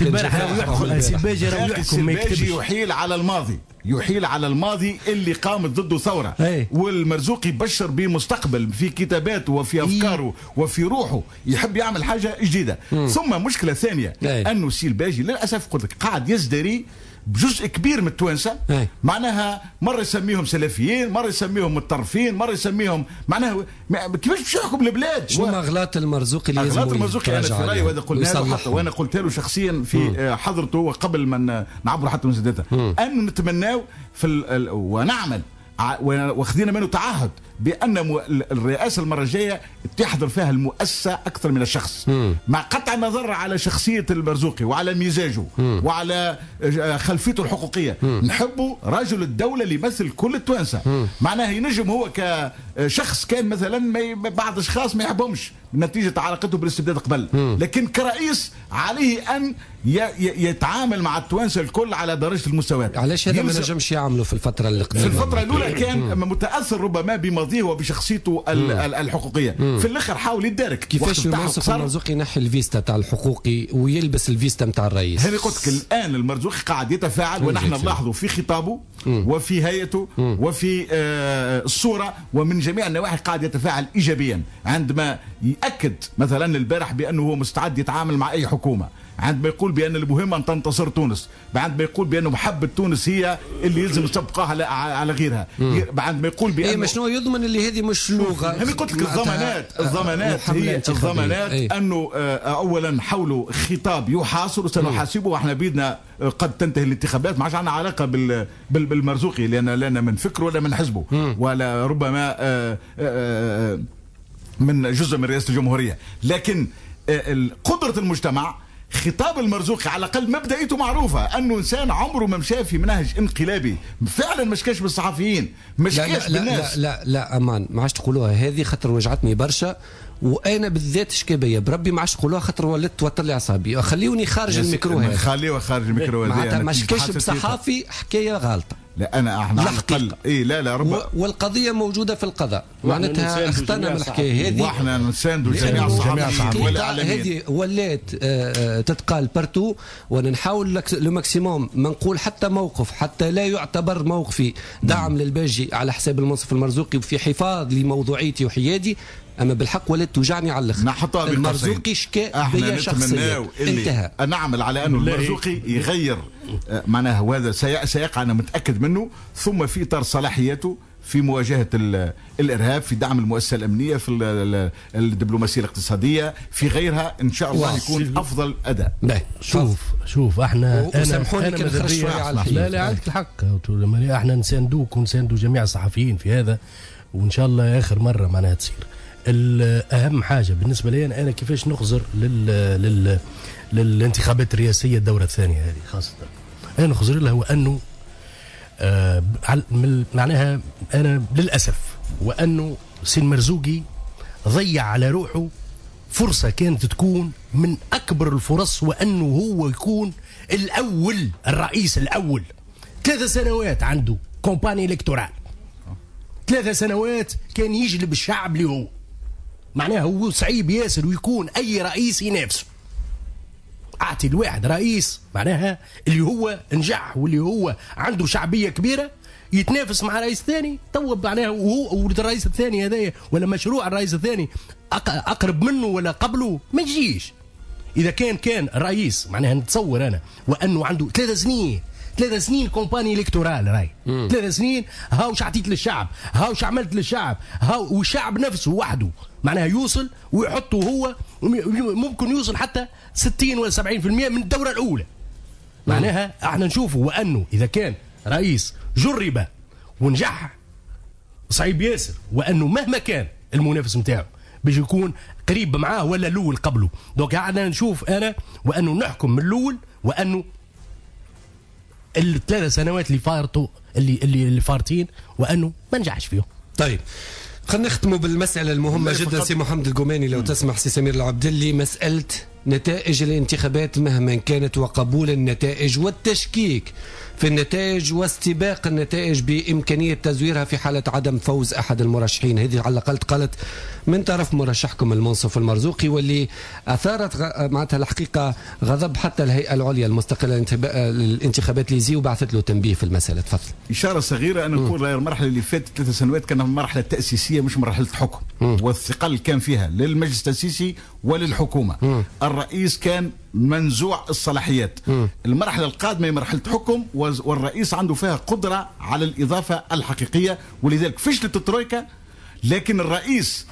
سيلباجي يحيل على الماضي اللي قامت ضده ثوره. والمرزوقي بشر بمستقبل في كتاباته وفي افكاره وفي روحه، يحب يعمل حاجه جديده. ثم مشكله ثانيه انه سيلباجي للاسف قلت لك قاعد يزدري بجزء كبير من التوانسه، معناها مره يسميهم سلفيين، مره يسميهم متطرفين، مره يسميهم معناها كيفاش باش يحكم البلاد. شنو اغلاط المرزوقي اللي لازم اغلاط المرزوقي انا في رايي، وهذا قلنا له حتى وانا قلت له شخصيا في حضرته وقبل ما نعبر حتى من سداتها انه نتمناو ونعمل واخذين منه تعهد بان الرئاسه المره الجايه تحضر فيها المؤسسه اكثر من الشخص، مع قطع النظر على شخصيه المرزوقي وعلى مزاجه وعلى خلفيته الحقوقيه. نحبوا رجل الدوله اللي يمثل كل التوانسه. معناه ينجم هو كشخص كان مثلا بعض الاشخاص ما يحبهمش نتيجه علاقته بالاستبداد قبل، لكن كرئيس عليه ان يتعامل مع التوانسه الكل على درجه المساواه. علاش هذا ما نجمش يعمله في الفتره اللي قبل؟ في الفتره الاولى كان متاثر ربما بماضيه وبشخصيته الحقوقيه. في الاخر حاول يدارك. كيفاش منصف المرزوقي ينحي الفيستا تاع الحقوقي ويلبس الفيستا نتاع الرئيس؟ هذه قلت لك الان المرزوقي قاعد يتفاعل ونحن نلاحظه في خطابه وفي هيئته وفي الصوره ومن جميع النواحي قاعد يتفاعل ايجابيا. عندما ياكد مثلا البارح بانه هو مستعد يتعامل مع اي حكومه، عندما يقول بان المهم ان تنتصر تونس، عندما يقول بانه محبه تونس هي اللي يلزم تبقى على غيرها، عندما يقول بانه شنو يضمن اللي هذه مش لغه. انا قلت لك الضمانات هي الضمانات انه اولا حولوا خطاب يحاصر وسنحاسبه، واحنا بيدنا قد تنتهي الانتخابات، ما عادش عندنا علاقه بالمرزوقي لان من فكره ولا من حزبه ولا ربما من جزء من رئاسه الجمهوريه، لكن قدره المجتمع. خطاب المرزوقي على الاقل مبدئيته معروفه، انه انسان عمره ما مشى في منهج انقلابي، فعلا مشكاش بالصحفيين، مشكاش بالناس. لا امان ما عادش تقولوها هذه، خاطر وجعتني برشا، وانا بالذات شكابيه بربي ما عادش تقولوها خاطر ولات توتر لي اعصابي. خليوني خارج الميكرو هذا، خليوه خارج الميكرو هذا، معناتها ما شكاش بصحافي حكايه غلطه. لا احنا على الاقل لا ربما والقضيه موجوده في القضاء، معناتها اخترنا من الحكايه هذه، واحنا نساندوا جميع الصحفيين والاعلاميين. هذه ولات تتقال بارتو، وانا نحاول لو ماكسيموم ما نقول حتى موقف حتى لا يعتبر موقفي دعم للباجي على حساب المنصف المرزوقي وفي حفاظ لموضوعيتي وحيادي. اما بالحق ولات توجعني على الاخر. المرزوقي شكا بيا شخصيا انتهى. نعمل على انه المرزوقي يغير معناها، وهذا سيقع انا متاكد منه، ثم في اطار صلاحياته في مواجهه الارهاب، في دعم المؤسسه الامنيه، في الدبلوماسيه الاقتصاديه، في غيرها ان شاء الله يكون افضل اداء. شوف احنا سامحوني كان خرج شويه على لا عندك الحق، احنا نساندوك ونساندوا جميع الصحفيين في هذا، وان شاء الله اخر مره معناها تصير. الاهم حاجه بالنسبه لي انا كيفاش نخزر للانتخابات الرئاسيه الدوره الثانيه هذه خاصه. انا نخزر لها هو انه معناها انا للاسف وانه سي المرزوقي ضيع على روحه فرصه كانت تكون من اكبر الفرص، وانه هو يكون الاول، الرئيس الاول. 3 سنوات عنده كومباني الكتورال، 3 سنوات كان يجلب الشعب اللي هو معناها هو صعيب ياسر ويكون اي رئيس ينافسه. تعطي الواحد رئيس معناها اللي هو نجح واللي هو عنده شعبيه كبيره يتنافس مع رئيس ثاني تو معناها وهو الرئيس الثاني هذايا ولا مشروع الرئيس الثاني اقرب منه ولا قبله ما يجيش. اذا كان رئيس معناها نتصور انا وانه عنده 3 سنين كومباني الكتورال راي 3 سنين هاوش عطيت للشعب هاوش عملت للشعب هاو والشعب نفسه وحده معناها يوصل ويحطه هو ممكن يوصل حتى 60 ولا 70% من الدورة الأولى. معناها احنا نشوفه وأنه إذا كان رئيس جرب ونجح صعيب ياسر وأنه مهما كان المنافس متاعه باش يكون قريب معاه ولا الأول قبله. دوك احنا نشوف أنا وأنه نحكم من الأول وأنه ال3 سنوات اللي فارطوا اللي فارطين وأنه ما نجحش فيهم. طيب خلينا نختموا بالمسألة المهمة جدا سي محمد القماني لو تسمح سي سمير العبدلي، مسألة نتائج الانتخابات مهما كانت وقبول النتائج والتشكيك في النتائج واستباق النتائج بإمكانية تزويرها في حالة عدم فوز أحد المرشحين. هذه على الأقل قالت من طرف مرشحكم المنصف المرزوقي واللي أثارت معناتها الحقيقة غضب حتى الهيئة العليا المستقلة للانتخابات ليزي وبعثت له تنبيه في المسألة. تفضل. إشارة صغيرة أن نقول المرحلة اللي فاتت 3 سنوات كانت مرحلة تأسيسية مش مرحلة حكم والثقل كان فيها للمجلس التأسيسي وللحكومة. الرئيس كان منزوع الصلاحيات. المرحلة القادمة هي مرحلة حكم والرئيس عنده فيها قدرة على الإضافة الحقيقية ولذلك فشلت الترويكا لكن الرئيس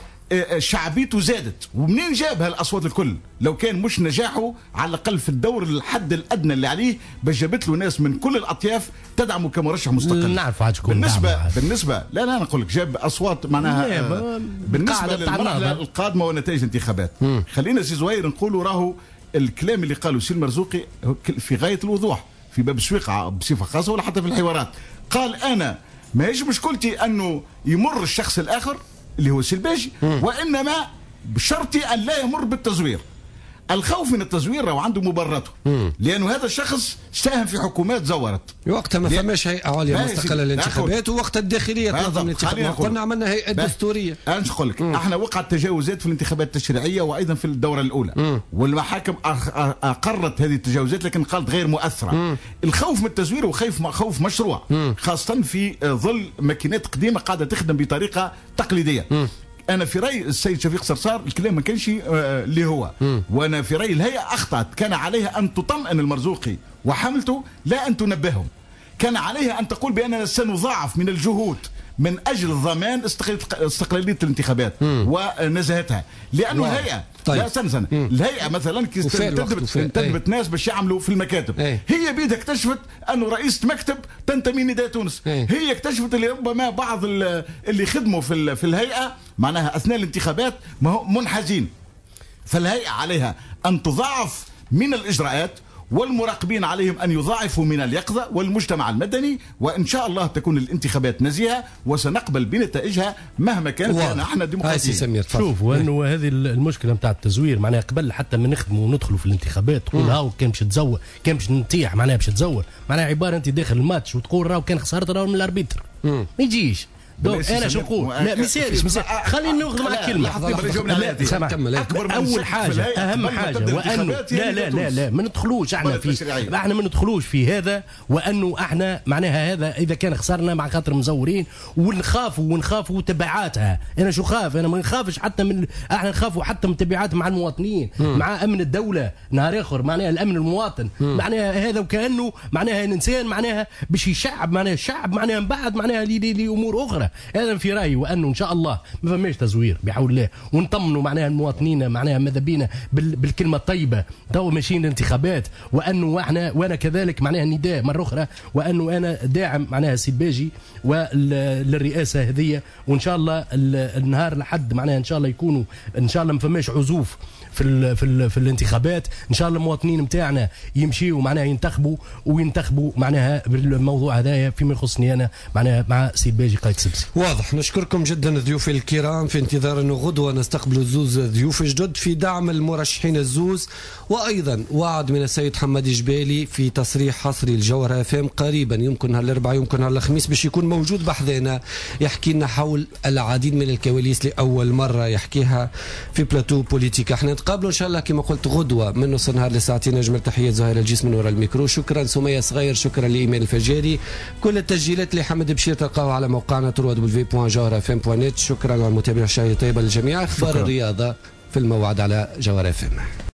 شعبيته زادت. ومنين جاب هالأصوات الكل؟ لو كان مش نجاحه على الأقل في الدور الحد الأدنى اللي عليه باش جابت له ناس من كل الأطياف تدعمه كمرشح مستقل. نعرف هتكون بالنسبة لا نقول لك جاب أصوات معناها بالنسبة للمرحلة القادمة ونتائج الانتخابات. خلينا سي زهير نقولوا راهو الكلام اللي قاله سي المرزوقي في غاية الوضوح في باب السويقة بصفة خاصة ولا حتى في الحوارات. قال أنا ما هيش مشكلتي أنه يمر الشخص الآخر اللي هو السلباجي وإنما بشرطي أن لا يمر بالتزوير. الخوف من التزوير لو عنده مبرراته لأنه هذا الشخص ساهم في حكومات زورت وقتها ما فماش هيئة عليا مستقلة للانتخابات ووقت الداخلية تنظم الانتخابات قلنا عملنا هيئة دستورية. أنا نقول لك احنا وقعت تجاوزات في الانتخابات التشريعية وأيضا في الدورة الأولى والمحاكم أقرت هذه التجاوزات لكن قالت غير مؤثرة. الخوف من التزوير خوف مشروع خاصة في ظل ماكينات قديمة قاعدة تخدم بطريقة تقليدية. أنا في رأي السيد شفيق صرصار الكلام ما كانش اللي هو وأنا في رأي الهيئة أخطأت. كان عليها أن تطمئن المرزوقي وحملته لا أن تنبههم. كان عليها أن تقول بأننا سنضاعف من الجهود من أجل ضمان استقلالية الانتخابات ونزاهتها لأنه الهيئة لا سنة الهيئة مثلا تنتدبت ناس باش يعملوا في المكاتب هي بيدها اكتشفت أنه رئيسة مكتب تنتمي نداء تونس. هي اكتشفت اللي ربما بعض اللي خدموا في الهيئة معناها أثناء الانتخابات منحازين. فالهيئة عليها أن تضاعف من الإجراءات والمراقبين عليهم أن يضاعفوا من اليقظة والمجتمع المدني وإن شاء الله تكون الانتخابات نزيهة وسنقبل بنتائجها مهما كانت لأن احنا ديمقراطيين. شوف وأنه هذه المشكلة نتاع التزوير معناها قبل حتى ما نخدموا وندخلوا في الانتخابات تقول هاو كان باش تزور كان باش نطيح معناها باش تزور معناها عبارة أنت داخل الماتش وتقول راهو كان خسرت راهو من الاربيتر ما يجيش. انا شو نقول لا مثال خليني ناخذ معك كلمه اول حاجه اهم حاجه وانه لا ما ندخلوش احنا ما ندخلوش في هذا وانه احنا معناها هذا اذا كان خسرنا مع خاطر مزورين ونخافوا تبعاتها. انا شو خاف انا ما نخافش حتى من احنا نخافوا حتى من تبعات مع المواطنين مع امن الدوله نهار اخر معناها الامن المواطن معناها هذا وكانه معناها الانسان معناها باش يشعب معناها الشعب معناها من بعد معناها لامور اخرى. هذا في رايي وانه ان شاء الله ما فماش تزوير بحول الله ونطمنوا معناها المواطنين معناها ماذا بينا بالكلمه الطيبه تو ماشيين الانتخابات وانه وانا كذلك معناها نداء مره اخرى وانه انا داعم معناها سي باجي وللرئاسه هذه وان شاء الله النهار لحد معناها ان شاء الله يكونوا ان شاء الله ما فماش عزوف في الانتخابات. ان شاء الله المواطنين نتاعنا يمشيوا معناها ينتخبوا معناها بالموضوع هذايا فيما يخصني انا معناها مع سي باجي قايد سبس. واضح. نشكركم جدا ضيوفي الكرام، في انتظار انه غدوه نستقبل زوز ضيوف جدد في دعم المرشحين الزوز، وايضا وعد من السيد حماد جبالي في تصريح حصري الجوهرة FM قريبا، يمكن هالاربعاء يمكن هالخميس، باش يكون موجود بحذانا يحكي لنا حول العديد من الكواليس لاول مره يحكيها في بلاتو بوليتيكا. احنا نتقابلوا ان شاء الله كما قلت غدوه من نص النهار لساعتين. اجمل تحيه زهير الجيس من وراء الميكرو. شكرا سميه صغير، شكرا لايمان الفجاري. كل التسجيلات لحمد بشير تلقاوها على موقعنا www.jawharafm.net. شكرا على المتابعه، الشهيه طيبه للجميع. اخبار الرياضه في الموعد على جوهرة FM.